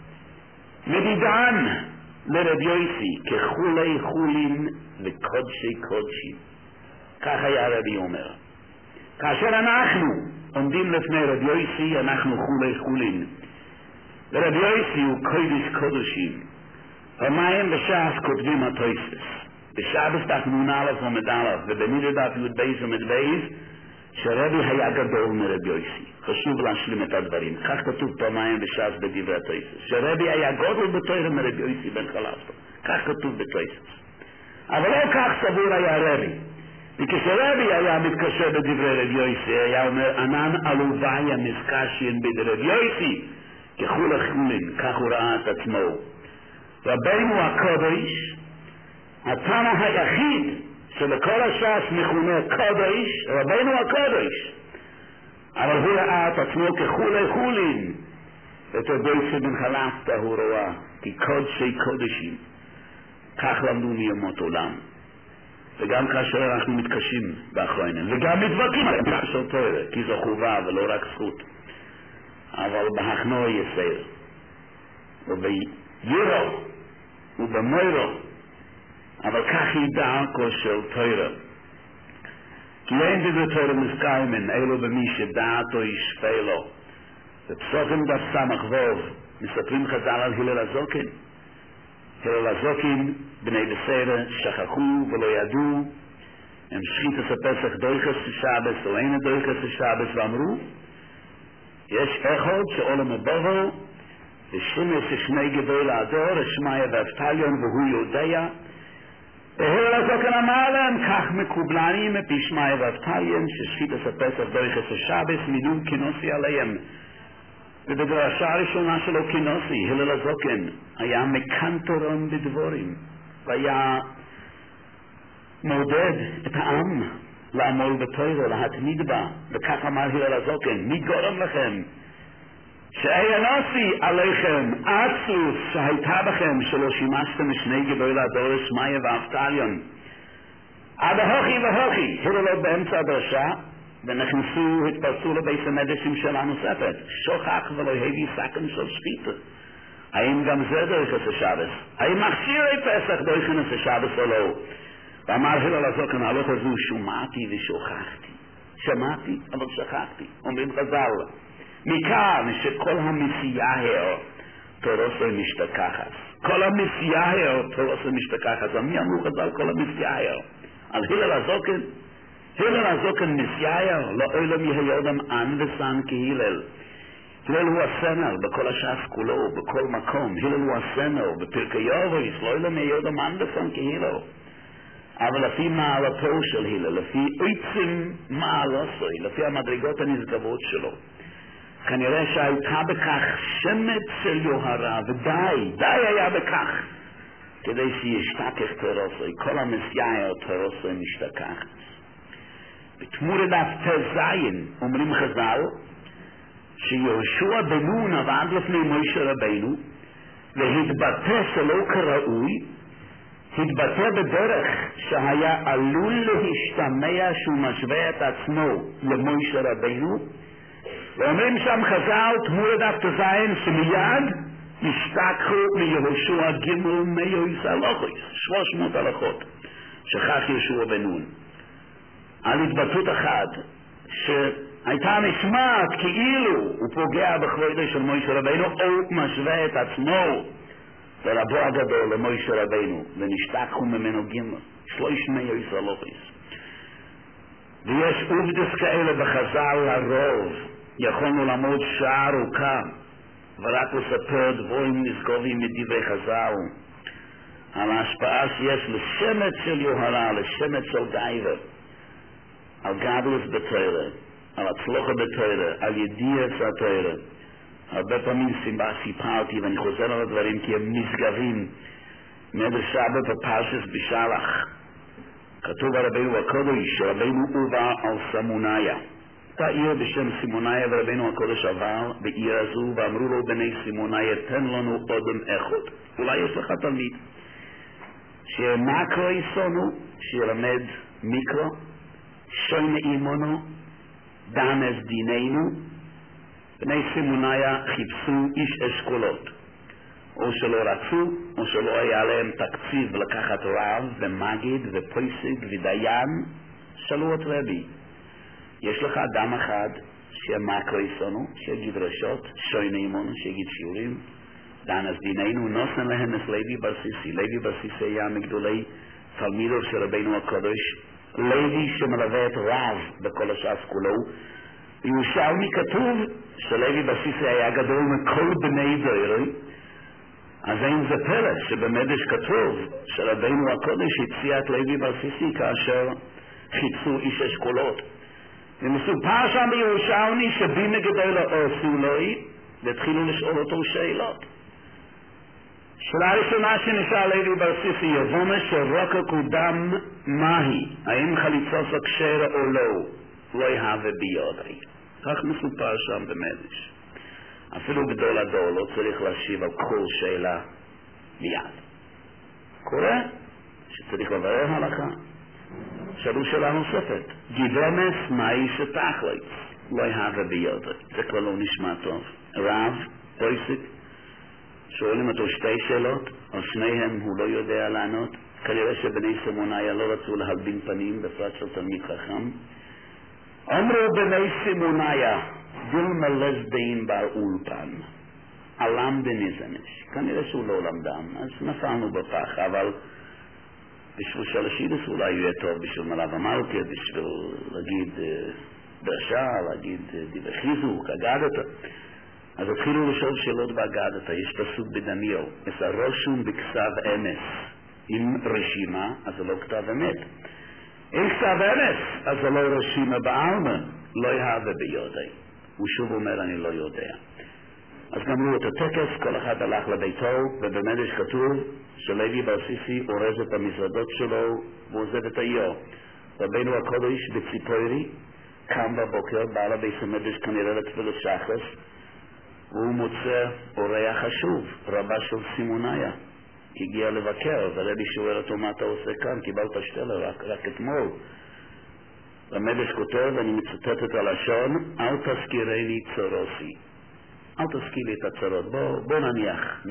מדידן לרבי יוסי כחולי חולין וקודשי קודשים. כך היה רבי אומר. כאשר אנחנו עומדים לפני רבי יוסי, אנחנו חולי חולין. ורבי יוסי הוא קודש קודשים. המים בש"ס כותבים התוספות. בשבס דף נ"א עמוד א' ובנידה דף י"ב עמוד ב' שרבי היה גדול מרבי יוסי. חשוב להשלים את הדברים. כך כתוב פעמיים בש"ס בדברי התוספות. שרבי היה גדול בתורה מרבי יוסי בן חלפתא. כך כתוב בתוספות. אבל לא כך סבור היה רבי. וכשרבי היה מתקשר בדברי רבי יוסי, היה אומר, ענן עלוביה מסקשין בדרבי יוסי כחול החולין. כך הוא ראה את עצמו. רבינו הקודש, התנא היחיד שבכל הש"ס מכונה קודש, רבינו הקודש, אבל הוא ראה את עצמו כחולי חולין. את רבי יוסי בן חלפתא הוא רואה כקודשי קודשים. כך למדו מיומות עולם. וגם כאשר אנחנו מתקשים באחרונים וגם מתווכחים על כך של תורה, כי זו חובה ולא רק זכות, אבל בהכנוע יסר ובירו ובמוירו, אבל כך היא דרכו של תורה. כי אין דברי תורה מזכיימן אלו במי שדעתו ישפה לו. בפסוקים דף סמך ו' מספרים חז"ל על הלל הזוקן. הלל הזוקן בני בסדר שכחו ולא ידעו, הם שחיתת הפסח דויכס לשבס או אין דויכס לשבס, ואמרו יש אחד שעולם הבובו ושמש שני גדול הדור שמעיה ואבטליון והוא יודע. הלל הזוקן אמר להם, כך מקובלני מפי שמעיה ואבטליון ששחיתת הפסח דויכס לשבס מינו כינוסי עליהם. ובדרשה הראשונה שלו כינוסי, הלל הזוקן היה מקנטורון בדבורים, והיה מעודד את העם לעמול בתורה, להתמיד בה. וכך אמר הלל הזוקן, מי גורם לכם שאינוסי עליכם עצוס שהייתה בכם שלא שימשתם שני גדול הדור שמעיה ואבטליון. עד ההוכי והוכי, הלל עוד באמצע הדרשה, ונכנסו, התפרצו לבית המדרשים שלה נוספת. שוכח ולא הביא סכן של שחיתה. האם גם זה דויכס השבס? האם מכשירי פסח דויכס השבס או לא? ואמר הלל הזוקן, הלוך הזו, שמעתי ושוכחתי. שמעתי, אבל שכחתי. אומרים חז"ל, מכאן שכל המסייהר תורסו משתכחת. כל המסייהר תורסו משתכחת. מי אמרו חז"ל כל המסייהר? על הלל הזוקן? הלל הזוקן מסייהר, לא אולם יהיה אדם ען וסן כהלל. הלל הוא הסנר בכל הש"ס כולו, בכל מקום. הלל הוא הסנר בפרקי יובויס, לא אולם יהיה אדם ען וסן כהלל. אבל לפי מעלתו של הלל, לפי עצם מעלתו, לפי המדרגות הנשגבות שלו, כנראה שהייתה בכך שמץ של יוהרה, ודי היה בכך, כדי שישתכח תורסו, כל המסייהר תורסו משתכחת. בתמורה דף תזין אומרים חז"ל שיהושע בן נון עבד לפני משה רבינו והתבטא שלא כראוי, התבטא בדרך שהיה עלול להשתמע שהוא משווה את עצמו למשה רבינו. ואומרים שם חז"ל תמורה דף תזין שמיד נשתכחו מיהושע גימל מאויס הלכות, 300 הלכות, שכח יהושע בן נון. על התבטאות אחת, שהייתה נשמעת כאילו הוא פוגע בכבודו של משה רבינו, או משווה את עצמו לרבו הגדול, למשה רבינו, ונשתכחו ממנו גימל, 300 הלכות. ויש עובדות כאלה בחז"ל הרוב, יכולנו לעמוד שעה ארוכה, ורק לספר דברים נזכרים מדברי חז"ל, על ההשפעה שיש לשמץ של יוהרה, לשמץ של גאווה, על גדלוס בתורה, על הצלחה בתורה, על ידיעת התורה. הרבה פעמים סיפרתי, ואני חוזר על הדברים כי הם נשגבים, מדרש רבה בפרשת בשלח. כתוב על רבינו הקודש, שרבינו עובר על סמוניה. הייתה עיר בשם סימוניה, ורבינו הקודש עבר בעיר הזו, ואמרו לו בני סימוניה, תן לנו אודם אחד. אולי יש לך תלמיד שמקרו יסונו, שילמד מיקרו, שוין אימונו, דמס דיננו. בני סימוניה חיפשו איש אשכולות, או שלא רצו, או שלא היה להם תקציב לקחת רב ומגיד ופויסק ודיין. שאלו את רבי, יש לך אדם אחד שמקרו יסונו, שיגיד רשות, שוין אימונו, שיגיד שיעורים, דמס דיננו, נוסן להם את לוי בר סיסי. לוי בר סיסי היה מגדולי תלמידו של רבינו הקודש, לוי שמלווה את רב בכל הש"ס כולו. בירושלמי כתוב שלוי בר סיסי היה גדול מכל בני דורי, אז אין זה פלא שבמדרש כתוב שרבינו הקודש הציע את לוי בר סיסי כאשר חיפשו איש אשכולות. ומסופר שם בירושלמי שבינה גדולה עשו לוי והתחילו לשאול אותו שאלות. שאלה ראשונה שנשאל לוי בר סיסי, יבונה שרוקק ודם מהי, האם חליצות כשרה או לא, לא יהווה בידי. כך מסופר שם במדרש. אפילו גדול הדור לא צריך להשיב על כל שאלה מיד. קורה שצריך לברר הלכה. שאלו שאלה נוספת, גידמס מהי שתכלית, לא יהווה בידי. זה כבר לא נשמע טוב. רב, פויסק, שואלים אותו שתי שאלות, על שניהם הוא לא יודע לענות. כנראה שבני סימוניה לא רצו להלבין פנים, בפרט של תלמיד חכם. אמרו בני סימוניה, דילמה לסדין בר אולפן, עלם דניזנש. כנראה שהוא לא למדם, אז נפלנו בפח, אבל בשביל שלשידוס אולי יהיה טוב, בשביל מלאב המלכה, בשביל להגיד דרשה, להגיד דברי חיזוק, אגדת. אז התחילו לשאול שאלות באגדת. יש פסוק בדניאל, את הרושם בכתב אמס, עם רשימה, אז זה לא כתב אמת. אם כתב אמס, אז זה לא רשימה בעלמא, לא יהווה בידי. הוא שוב אומר, אני לא יודע. אז גמרו את הטקס, כל אחד הלך לביתו, ובמדרש כתוב שלוי בר סיסי אורז את המזוודות שלו ועוזב את העיר. רבינו הקודש בציפורי קם בבוקר, בא לבית המדרש כנראה לתפילת שחרס, והוא מוצא אורח חשוב, רבה של סימוניה. הגיע לבקר, ורבי שואל אותו, מה אתה עושה כאן? קיבלת שתלה רק אתמול. המדרש כותב, ואני מצטט את הלשון, אל תזכירי לי צורוסי. אל תזכיר לי את הצרות. בוא נניח,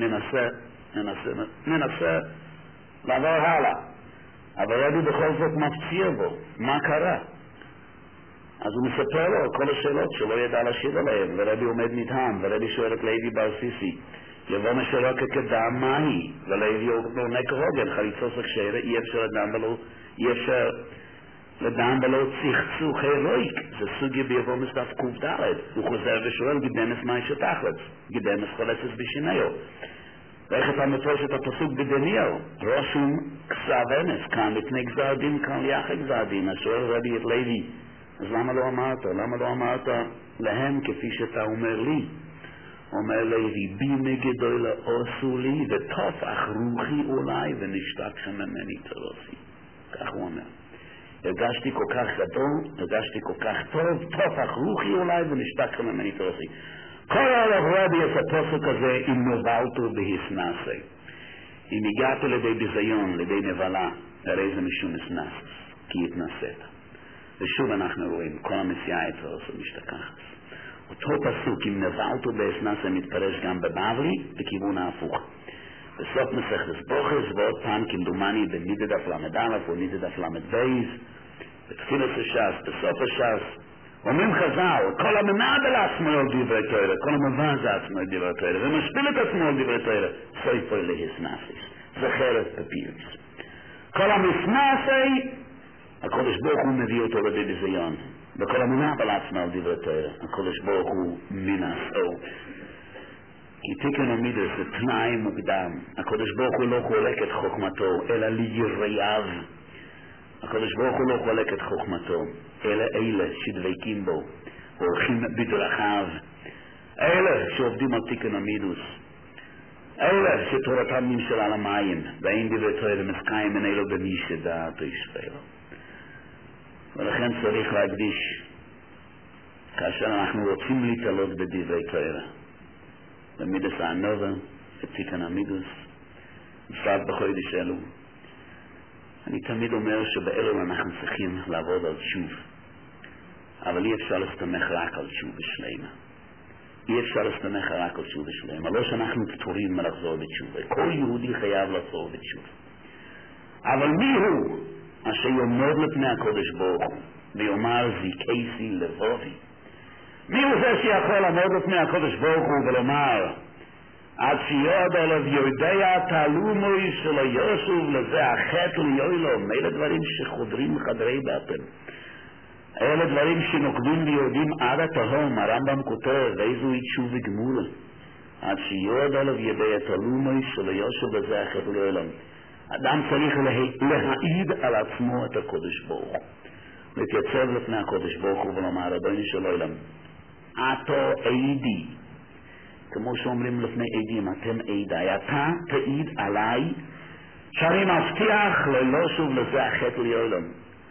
ננסה לעבור הלאה. אבל רבי בכל זאת מפציר בו. מה קרה? אז הוא מספר לו כל השאלות שלא ידע להשיב עליהן, ורבי עומד נדהם, ורבי שואל את לוי בר סיסי, יבוא משרוק כדם מהי, ולוי עונה כהוגן, חליצות כשרה, אי אפשר לדם בלא צחצוך הירואיק. זה סוגיה ביבוא מסתף קוף ד'. הוא חוזר ושואל, גידמס מהי שתכלת? גידמס חולצת בשיניו. ואיך אתה מפורש את הפסוק בדניאל? רושם כסב אמס, כאן לפני גזר דין, כאן ליחד גזר דין. אז שואל רבי את לוי, אז למה לא אמרת? למה לא אמרת להם כפי שאתה אומר לי? אומר לוי, בימי גדולה עשו לי, ותופח רוחי אולי, ונשתכחם ממני תרוסי. כך הוא אומר. הרגשתי כל כך גדול, הרגשתי כל כך טוב, תופח רוחי אולי, ונשתכחם ממני תרוסי. כל עליו רבי את הפסוק הזה, אם נבלתו בהסנסי. אם הגעת לידי ביזיון, לידי נבלה, הרי זה משום הסנסס, כי התנסית. ושוב אנחנו רואים, כל המסיעה אצלו עושה משתכחת. אותו פסוק, אם נבלתו באסנסה, מתפרש גם בבבלי, בכיוון ההפוך. בסוף מסכת ברכות, ועוד פעם כמדומני בנידה דף למד א' או נידה דף למד בייז, בתחילת הש"ס, בסוף הש"ס, אומרים חז"ל, כל המנהל לעצמו על דברי תורה, כל המבז עצמו על דברי תורה, ומשפיל את עצמו על דברי תורה, סופר להסנסיס, זכרת פפירס. כל המסנסי, הקודש ברוך הוא מביא אותו לידי ביזיון, וכל המנהל לעצמו על דברי תורה, הקודש ברוך הוא מנסו. כי תיקון המידס זה תנאי מוקדם, הקודש ברוך הוא לא חולק את חוכמתו, אלא ליראיו. הקדוש ברוך הוא לא חולק את חוכמתו, אלא אלה שדבקים בו, הולכים בדרכיו, אלה שעובדים על תיקון המידוס, אלה שתורתם נמשל על המים, ואין דברי תורה ומסקיים אין אלו במי שדעתו ישפלו. ולכן צריך להקדיש, כאשר אנחנו רוצים להתעלות בדברי תורה, במידס הענובה, בתיקון המידוס, בפרט בחודש אלו, אני תמיד אומר שבאלו אנחנו צריכים לעבוד על תשוב, אבל אי אפשר להסתמך רק על תשוב בשלמה. אי אפשר להסתמך רק על תשוב בשלמה. לא שאנחנו פטורים מלחזור בתשובה. כל יהודי חייב לחזור בתשובה. אבל מי הוא אשר יעמוד לפני הקודש ברוך הוא ויאמר זיקייסי לבובי? מי הוא זה שיכול לעמוד לפני הקודש ברוך הוא ולומר עד שיוד עליו יודע תעלומוי שלא יוסוב לזה החטא ליולום? אלה דברים שחודרים חדרי בטן, אלה דברים שנוקדים ויורדים עד התהום. הרמב"ם כותב איזו תשוב וגמול עד שיוד עליו יודע תעלומוי שלא יוסוב לזה החטא ליולום. אדם צריך להעיד על עצמו את הקודש ברוך הוא, להתייצב לפני הקודש ברוך הוא ולומר ריבונו של עולם, אתו עידי, כמו שאומרים לפני עדים, אתם עידי, אתה תעיד עליי שאני מבטיח לא שוב לזה החטא ליעולם.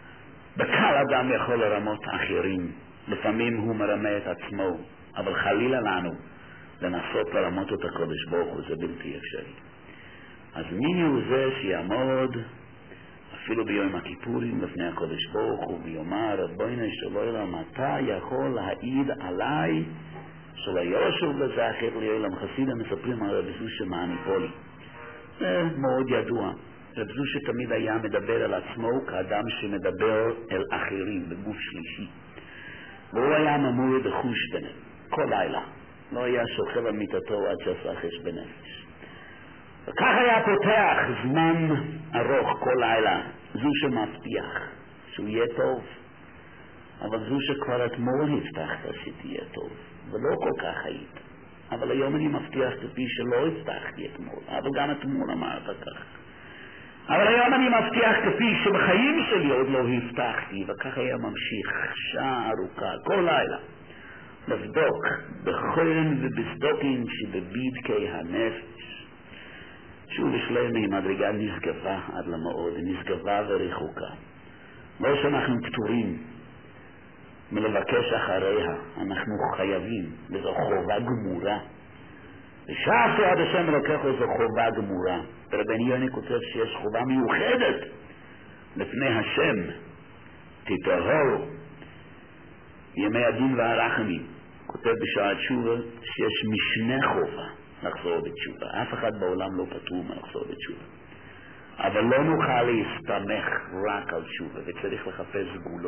בקל אדם יכול לרמות אחרים, לפעמים הוא מרמה את עצמו, אבל חלילה לנו לנסות לרמות את הקודש ברוך הוא, זה בלתי אפשרי. אז מי הוא זה שיעמוד אפילו ביום הכיפורים לפני הקודש ברוך הוא ויאמר ריבונו של עולם, אתה יכול להעיד עליי שלא ישוב לזה החטא ליעולם? חסידים מספרים על רב זושה מהניפולי, זה מאוד ידוע. רב זושה תמיד היה מדבר על עצמו כאדם שמדבר אל אחרים בגוף שלישי, והוא היה ממור בחוש ביניהם כל לילה, לא היה שוכב על מיטתו עד שעשה חשבון נפש, וכך היה פותח זמן ארוך כל לילה. זושה מבטיח שהוא יהיה טוב, אבל זושה כבר אתמול הבטחת שתהיה טוב ולא כל כך היית, אבל היום אני מבטיח כפי שלא הבטחתי אתמול, אבל גם אתמול אמרת כך, אבל היום אני מבטיח כפי שבחיים שלי עוד לא הבטחתי. וכך היה ממשיך שעה ארוכה כל לילה לבדוק בחורן ובסדוקין שבבידקי הנפש. שוב שלמה היא מדרגה נשגבה עד למאוד, נשגבה ורחוקה. לא שאנחנו פטורים מלבקש אחריה, אנחנו חייבים, וזו חובה גמורה. ושאפו עד השם לקחו זו חובה גמורה. ורבני יוני כותב שיש חובה מיוחדת לפני השם, תטהרו ימי הדין והרחמים. כותב בשעת תשובה שיש משנה חובה לחזור בתשובה. אף אחד בעולם לא פטור מלחזור בתשובה, אבל לא נוכל להסתמך רק על תשובה, וצריך לחפש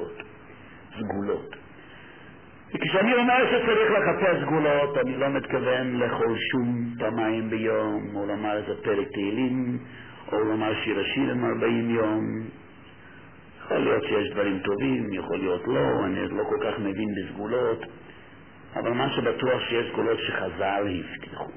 סגולות. וכשאני אומר שצריך לחפש סגולות, אני לא מתכוון לאכול שום פעמיים ביום, או לומר איזה פרק תהילים, או לומר שיר השירים 40 יום. יכול להיות שיש דברים טובים, יכול להיות לא, אני לא כל כך מבין בסגולות, אבל מה שבטוח שיש סגולות שחז"ל הבטיחו.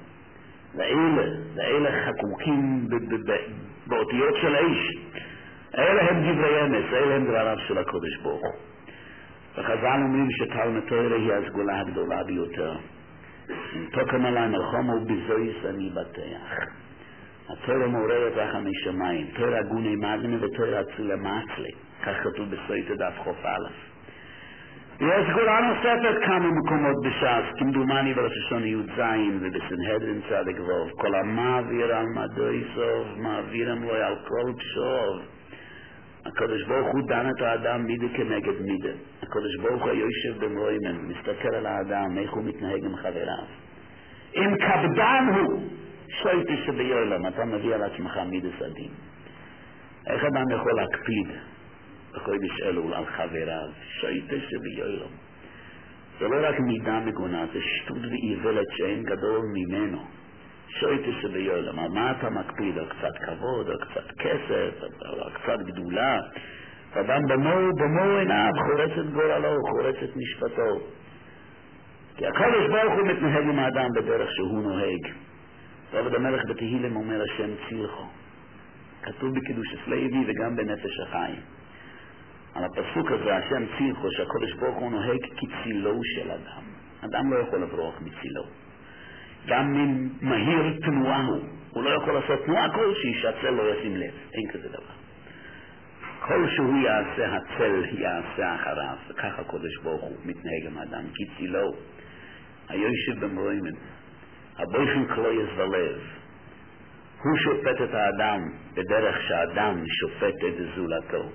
ואלה חקוקים באותיות של האיש. אלה הם דברי אמס, אלה הם דבריו של הקודש ברוך הוא. וחז"ל אומרים שתלמוד תורה היא הסגולה הגדולה ביותר. אם תוקם עלי מלחמה ובזויס אני בטח. התורה מעוררת רחמי שמיים, תורה גוני מגנה ותורה אצילה מצלה, כך כתוב בסויטה דף חוף א'. יש סגולה נוספת כמה מקומות בש"ס, כמדומני בראש השונה י"ז ובסנהדרין צדיק ו', כל המעביר על מדוי סוף, מעבירם לו על כל פשוב. הקדוש ברוך הוא דן את האדם מידה כנגד מידה. הקדוש ברוך הוא יושב במרוימן, מסתכל על האדם, איך הוא מתנהג עם חבריו. אם כבדן הוא, שויטה שביולם, אתה מביא על עצמך מידה סדין. איך אדם יכול להקפיד בחודש אלול על חבריו? שויטה שביולם. זה לא רק מידה מגונה, זה שטות ואיוולת שאין גדול ממנו. שויטה שביולם, על מה אתה מקפיד? על קצת כבוד, על קצת כסף, על קצת גדולה. אדם במו עיניו חורץ את גורלו, חורץ את משפטו. כי הקדוש ברוך הוא מתנהג עם האדם בדרך שהוא נוהג. דוד המלך בתהילים אומר השם צילחו. כתוב בקידושת לוי וגם בנפש החיים. על הפסוק הזה השם צילחו, שהקדוש ברוך הוא נוהג כצילו של אדם. אדם לא יכול לברוח מצילו. גם אם מהיר תנועה הוא לא יכול לעשות תנועה כלשהי שהצל לא ישים לב. אין כזה דבר. כל שהוא יעשה, הצל יעשה אחריו. וככה הקדוש ברוך הוא מתנהג עם האדם כצילו. היושב במרוימן, הבויכן כלויס ולב, הוא שופט את האדם בדרך שהאדם שופט את זולתו.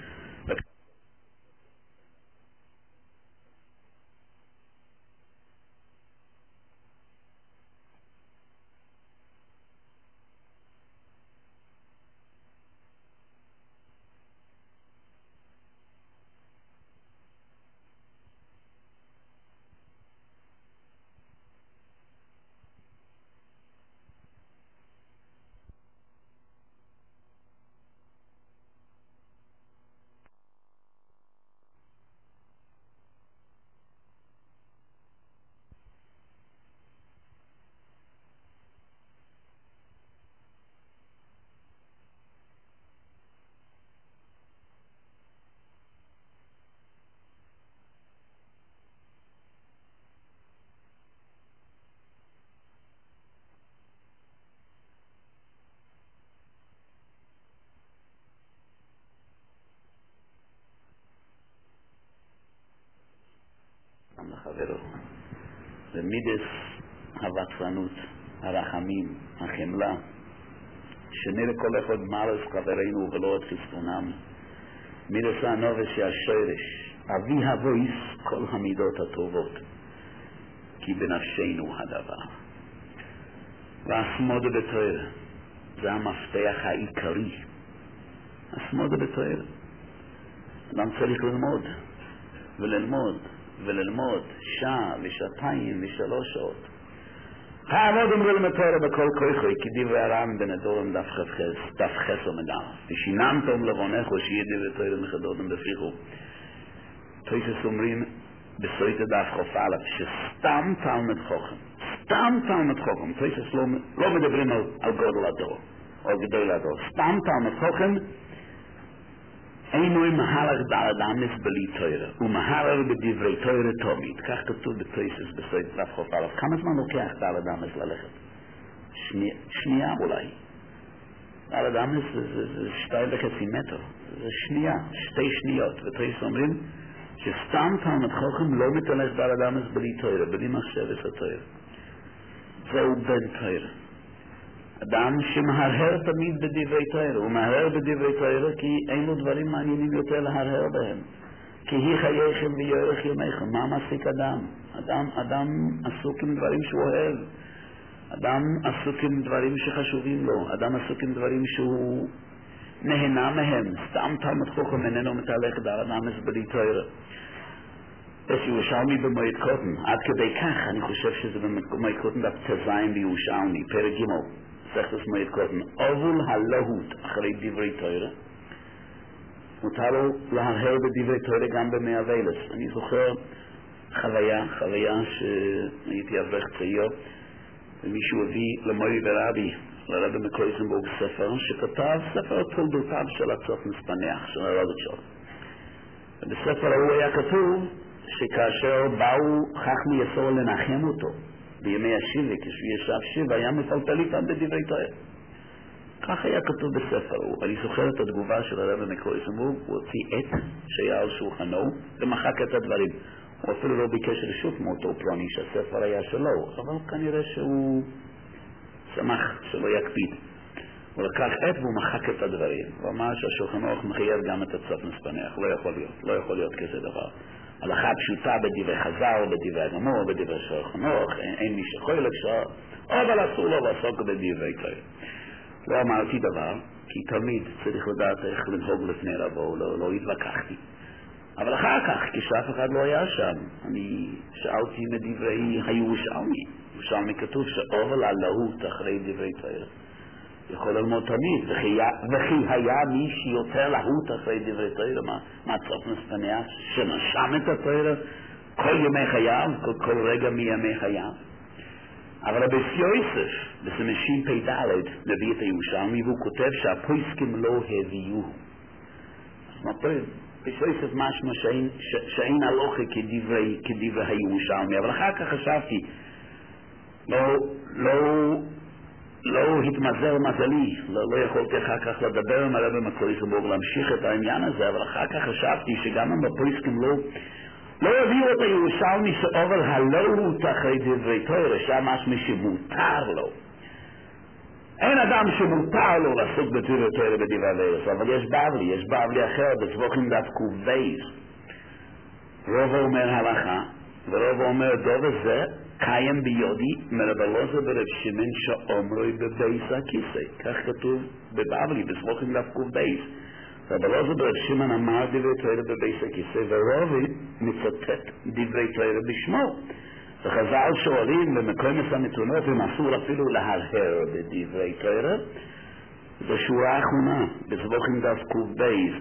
לחברו. זה מידס הוותרנות, הרחמים, החמלה, שנראה כל אחד מערס חברינו ולא את חסרונם. מידס הנובס שהשורש, אבי הבויס כל המידות הטובות, כי בנפשנו הדבר. והסמודה בתואר, זה המפתח העיקרי. הסמודה בתואר. אדם צריך ללמוד, וללמוד שעה ושעתיים ושלוש שעות. תעמוד אמרו למתורה בכל כוחו, כי דברי הר"ם בנדורם דף חס ומדף. ושיננתם לבונך שיהיה דברי תורה מחדותם בפיחו. תויסס אומרים בסויטה דף חוף א', שסתם תלמד חוכם, תויסס לא מדברים על גודל הדור, או גדול הדור. סתם תלמד חוכם, אינו מהלך דלת אמס בלי תורה, ומהלך בדברי תורה תומית. כך כתוב בתויסס בסויטה דף חוף א'. כמה זמן לוקח דלת אמס ללכת? שנייה אולי. דלת אמס זה 2.5 מטר, זה שנייה, 2 שניות. ותויסס אומרים שסתם תלמד חוכם לא מתהלך דלת אמס בלי תורה, בלי מחשבת התורה. זהו בן תורה. אדם שמהרהר תמיד בדברי תורה, הוא מהרהר בדברי תורה כי אין לו דברים מעניינים יותר להרהר בהם. כי היא חייכם ויורך ימיכם. מה מעסיק אדם? אדם עסוק עם דברים שהוא אוהב. אדם עסוק עם דברים שחשובים לו. אדם עסוק עם דברים שהוא נהנה מהם. סתם תלמד חוכם איננו מתהלך דלת אמס בלי תורה. יש ירושלמי במועד קוטן. עד כדי כך אני חושב שזה במועד קוטן דף תזיים בירושלמי, פרק ג' סכתוס מועד קוטן. אובול הלהות אחרי דברי תורה. מותר לו להרהר בדברי תורה גם במאה וילס. אני זוכר חוויה שהייתי אברך צעיר, ומישהו הביא למורי ורבי, לרבי מקויזנבורג, ספר שכתב ספר תולדותיו של הצוף מספנח של הרודצ'וב. ובספר ההוא היה כתוב שכאשר באו חכמי יסור לנחם אותו בימי השיבה, כשהוא ישב שיבה, היה מפלפל איתם בדברי תורה. כך היה כתוב בספר ההוא. אני זוכר את התגובה של הרבי מקויזנבורג. הוא הוציא עט שהיה על שולחנו ומחק את הדברים. הוא אפילו לא ביקש רשות מאותו פלוני שהספר היה שלו, אבל כנראה שהוא שמח שלא יקפיד. הוא לקח עת והוא מחק את הדברים. הוא אמר שהשולחן ערוך מחייב גם את הצופן ספנח. לא יכול להיות כזה דבר. הלכה פשוטה בדברי חז"ל, בדברי הגמור, בדברי שולחן ערוך, אין מי שיכול לקשור, אבל אסור לו לעסוק בדברי תורה. לא אמרתי דבר, כי תמיד צריך לדעת איך לנהוג לפני רבו, לא התווכחתי. אבל אחר כך, כשאף אחד לא היה שם, אני שאלתי מדברי הירושלמי. ירושלמי כתוב שאובל הלהות אחרי דברי תורה. יכול ללמוד תמיד, וכי היה מי שיותר להות אחרי דברי תורה, מה צוף מספנח, שנשם את התורה כל ימי חייו, כל רגע מימי חייו. אבל רבי יוסף, בסמשים פ"ד, מביא את הירושלמי, והוא כותב שהפויסקים לא הביאו. אז מפריד, רבי יוסף משמע שאין הלוכה כדברי הירושלמי, אבל אחר כך חשבתי, לא התמזל מזלי, לא יכולתי אחר כך לדבר עם הרבי מקוריסבורג להמשיך את העניין הזה, אבל אחר כך חשבתי שגם אם הפויסקים לא הביאו את הירושלמי שאובל הלאות אחרי דברי תורה, משמע שמותר לו. אין אדם שמותר לו לעסוק בדברי תורה בדברי עבירה, אבל יש בבלי אחר, בצבוכים דף ק"ב. רוב אומר הלכה, ורוב אומר דוב הזה, קיים ביודי מרב אלעזר ברב שמעון שאומרוי בבייס הכיסא. כך כתוב בבבלי, בצבוכים דף ק"ב. רב אלעזר ברב שמעון אמר דברי תורה בבייס הכיסא, ורובי מצטט דברי תורה בשמו. וחז"ל שואלים במקומות הנתונות אם אסור אפילו להרהר בדברי תורה. זו שורה אחרונה בצבוכים דף ק"ב,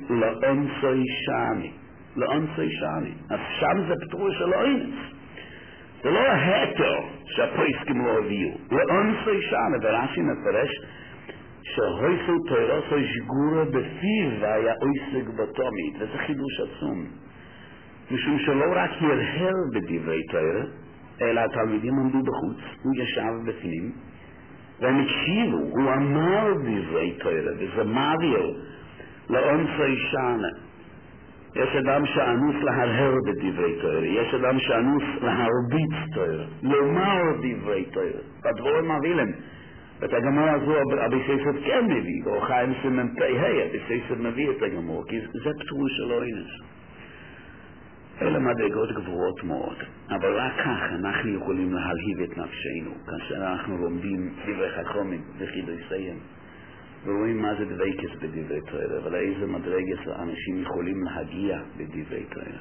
לאונסוי שני. אז שם זה פטור של אינס. זה לא ההתר שהפויסקים לא הביאו. לאונסוי שני, ורש"י מפרש שהויסו תורתו שגורה בפיו והיה עוסק בו תמיד, וזה חידוש עצום. משום שלא רק הרהר בדברי תורה, אלא התלמידים עמדו בחוץ, הוא ישב בפנים, והם הקשיבו, הוא אמר דברי תורה, וזה מעביר לאונסוי שני. יש אדם שאנוס להרהר בדברי תורה, יש אדם שאנוס להרביץ תורה, לומר דברי תורה, בדבורים מביא את הגמור הזו אבי סייסר כן מביא, או חיים סימן פ"ה, אבי סייסר מביא את הגמור, כי זה פטור שלו אינס. אלה מדרגות גבוהות מאוד, אבל רק כך אנחנו יכולים להלהיב את נפשנו, כאשר אנחנו לומדים דברי חכמים וחידושיהם, ורואים מה זה דבקות בדברי תורה, אבל איזה מדרגות האנשים יכולים להגיע בדברי תורה.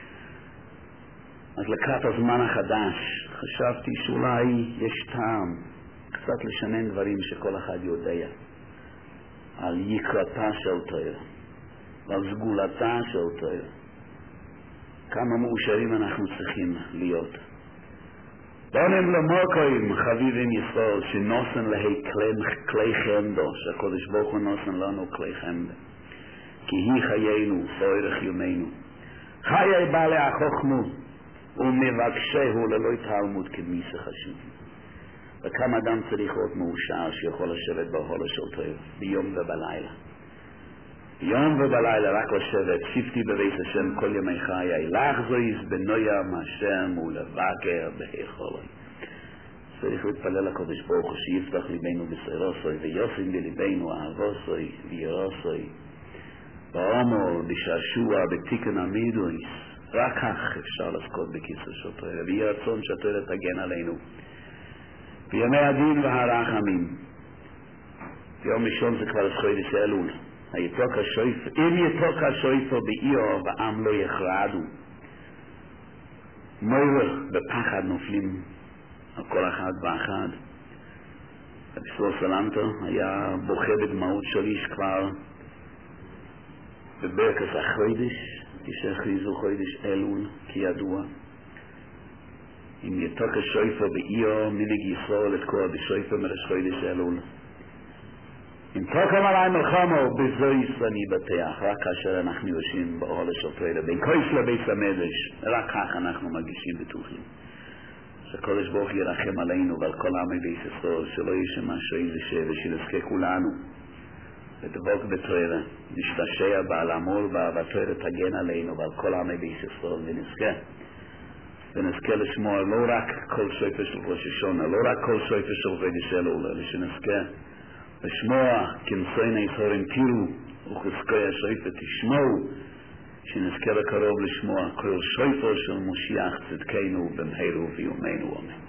אז לקראת הזמן החדש, חשבתי שאולי יש טעם קצת לשנן דברים שכל אחד יודע, על יקרתה של תורה, ועל סגולתה של תורה. כמה מאושרים אנחנו צריכים להיות. בונים למוקוים חביבים ישראל שנוסן להי כלי חמדו, שהקודש ברוך הוא נוסן לנו כלי חמדו, כי היא חיינו ואורך יומנו. חיי בעלי החוכמו ומבקשהו ללא התעלמות כמי שחשוב. וכמה אדם צריך להיות מאושר שיכול לשבת בהולה של תורה ביום ובלילה. ביום ובלילה רק לשבת, שבתי בבית השם כל ימי חיי, לחזויז בנוים השם ולבקר בהיכולוי. צריך להתפלל לקודש ברוך הוא שיפתח ליבנו בשערוסוי, ויוסין בליבנו אהבוסוי וירוסוי, בעומר, בשעשוע, בתיקון המידויס. רק כך אפשר לזכות בכיסא של תורה, ויהי רצון שהתורה תגן עלינו. בימי הדין והרחמים, ביום ראשון זה כבר חודש אלול. אם יתוק השויפר באיור ועם לא יחרדו, מוירך בפחד נופלים על כל אחד ואחד. רבי סור סלנטר היה בוכה בדמעות של איש כבר בברכת החודש, כשהכריזו חודש אלול כידוע. אם יתוק השויפר באיור, מנהיג ישראל לתקוע בשויפר מראש חודש אלול. אם תוקם עליי מלחמו, בזויס אני בטח, רק כאשר אנחנו יושבים באוהל של תורה, בין כויס לבית המדרש, רק כך אנחנו מרגישים בטוחים. שהקדוש ברוך ירחם עלינו ועל כל עמי בית ישראל, שלא ישמע שואל ושב, ושנזכה כולנו לדבוק בתורה, נשתשע בה, לעמול בה, והתורה תגן עלינו ועל כל עמי בית ישראל, ונזכה לשמוע לא רק כל ספר של ראש השונה, לא רק כל ספר של חודש אלול, אלא שנזכה לשמוע כנסוי ניסורים תירו וחזקי השופט תשמעו, שנזכה לקרוב לשמוע כל שופר של משיח צדקנו במהרו ויומנו אמן.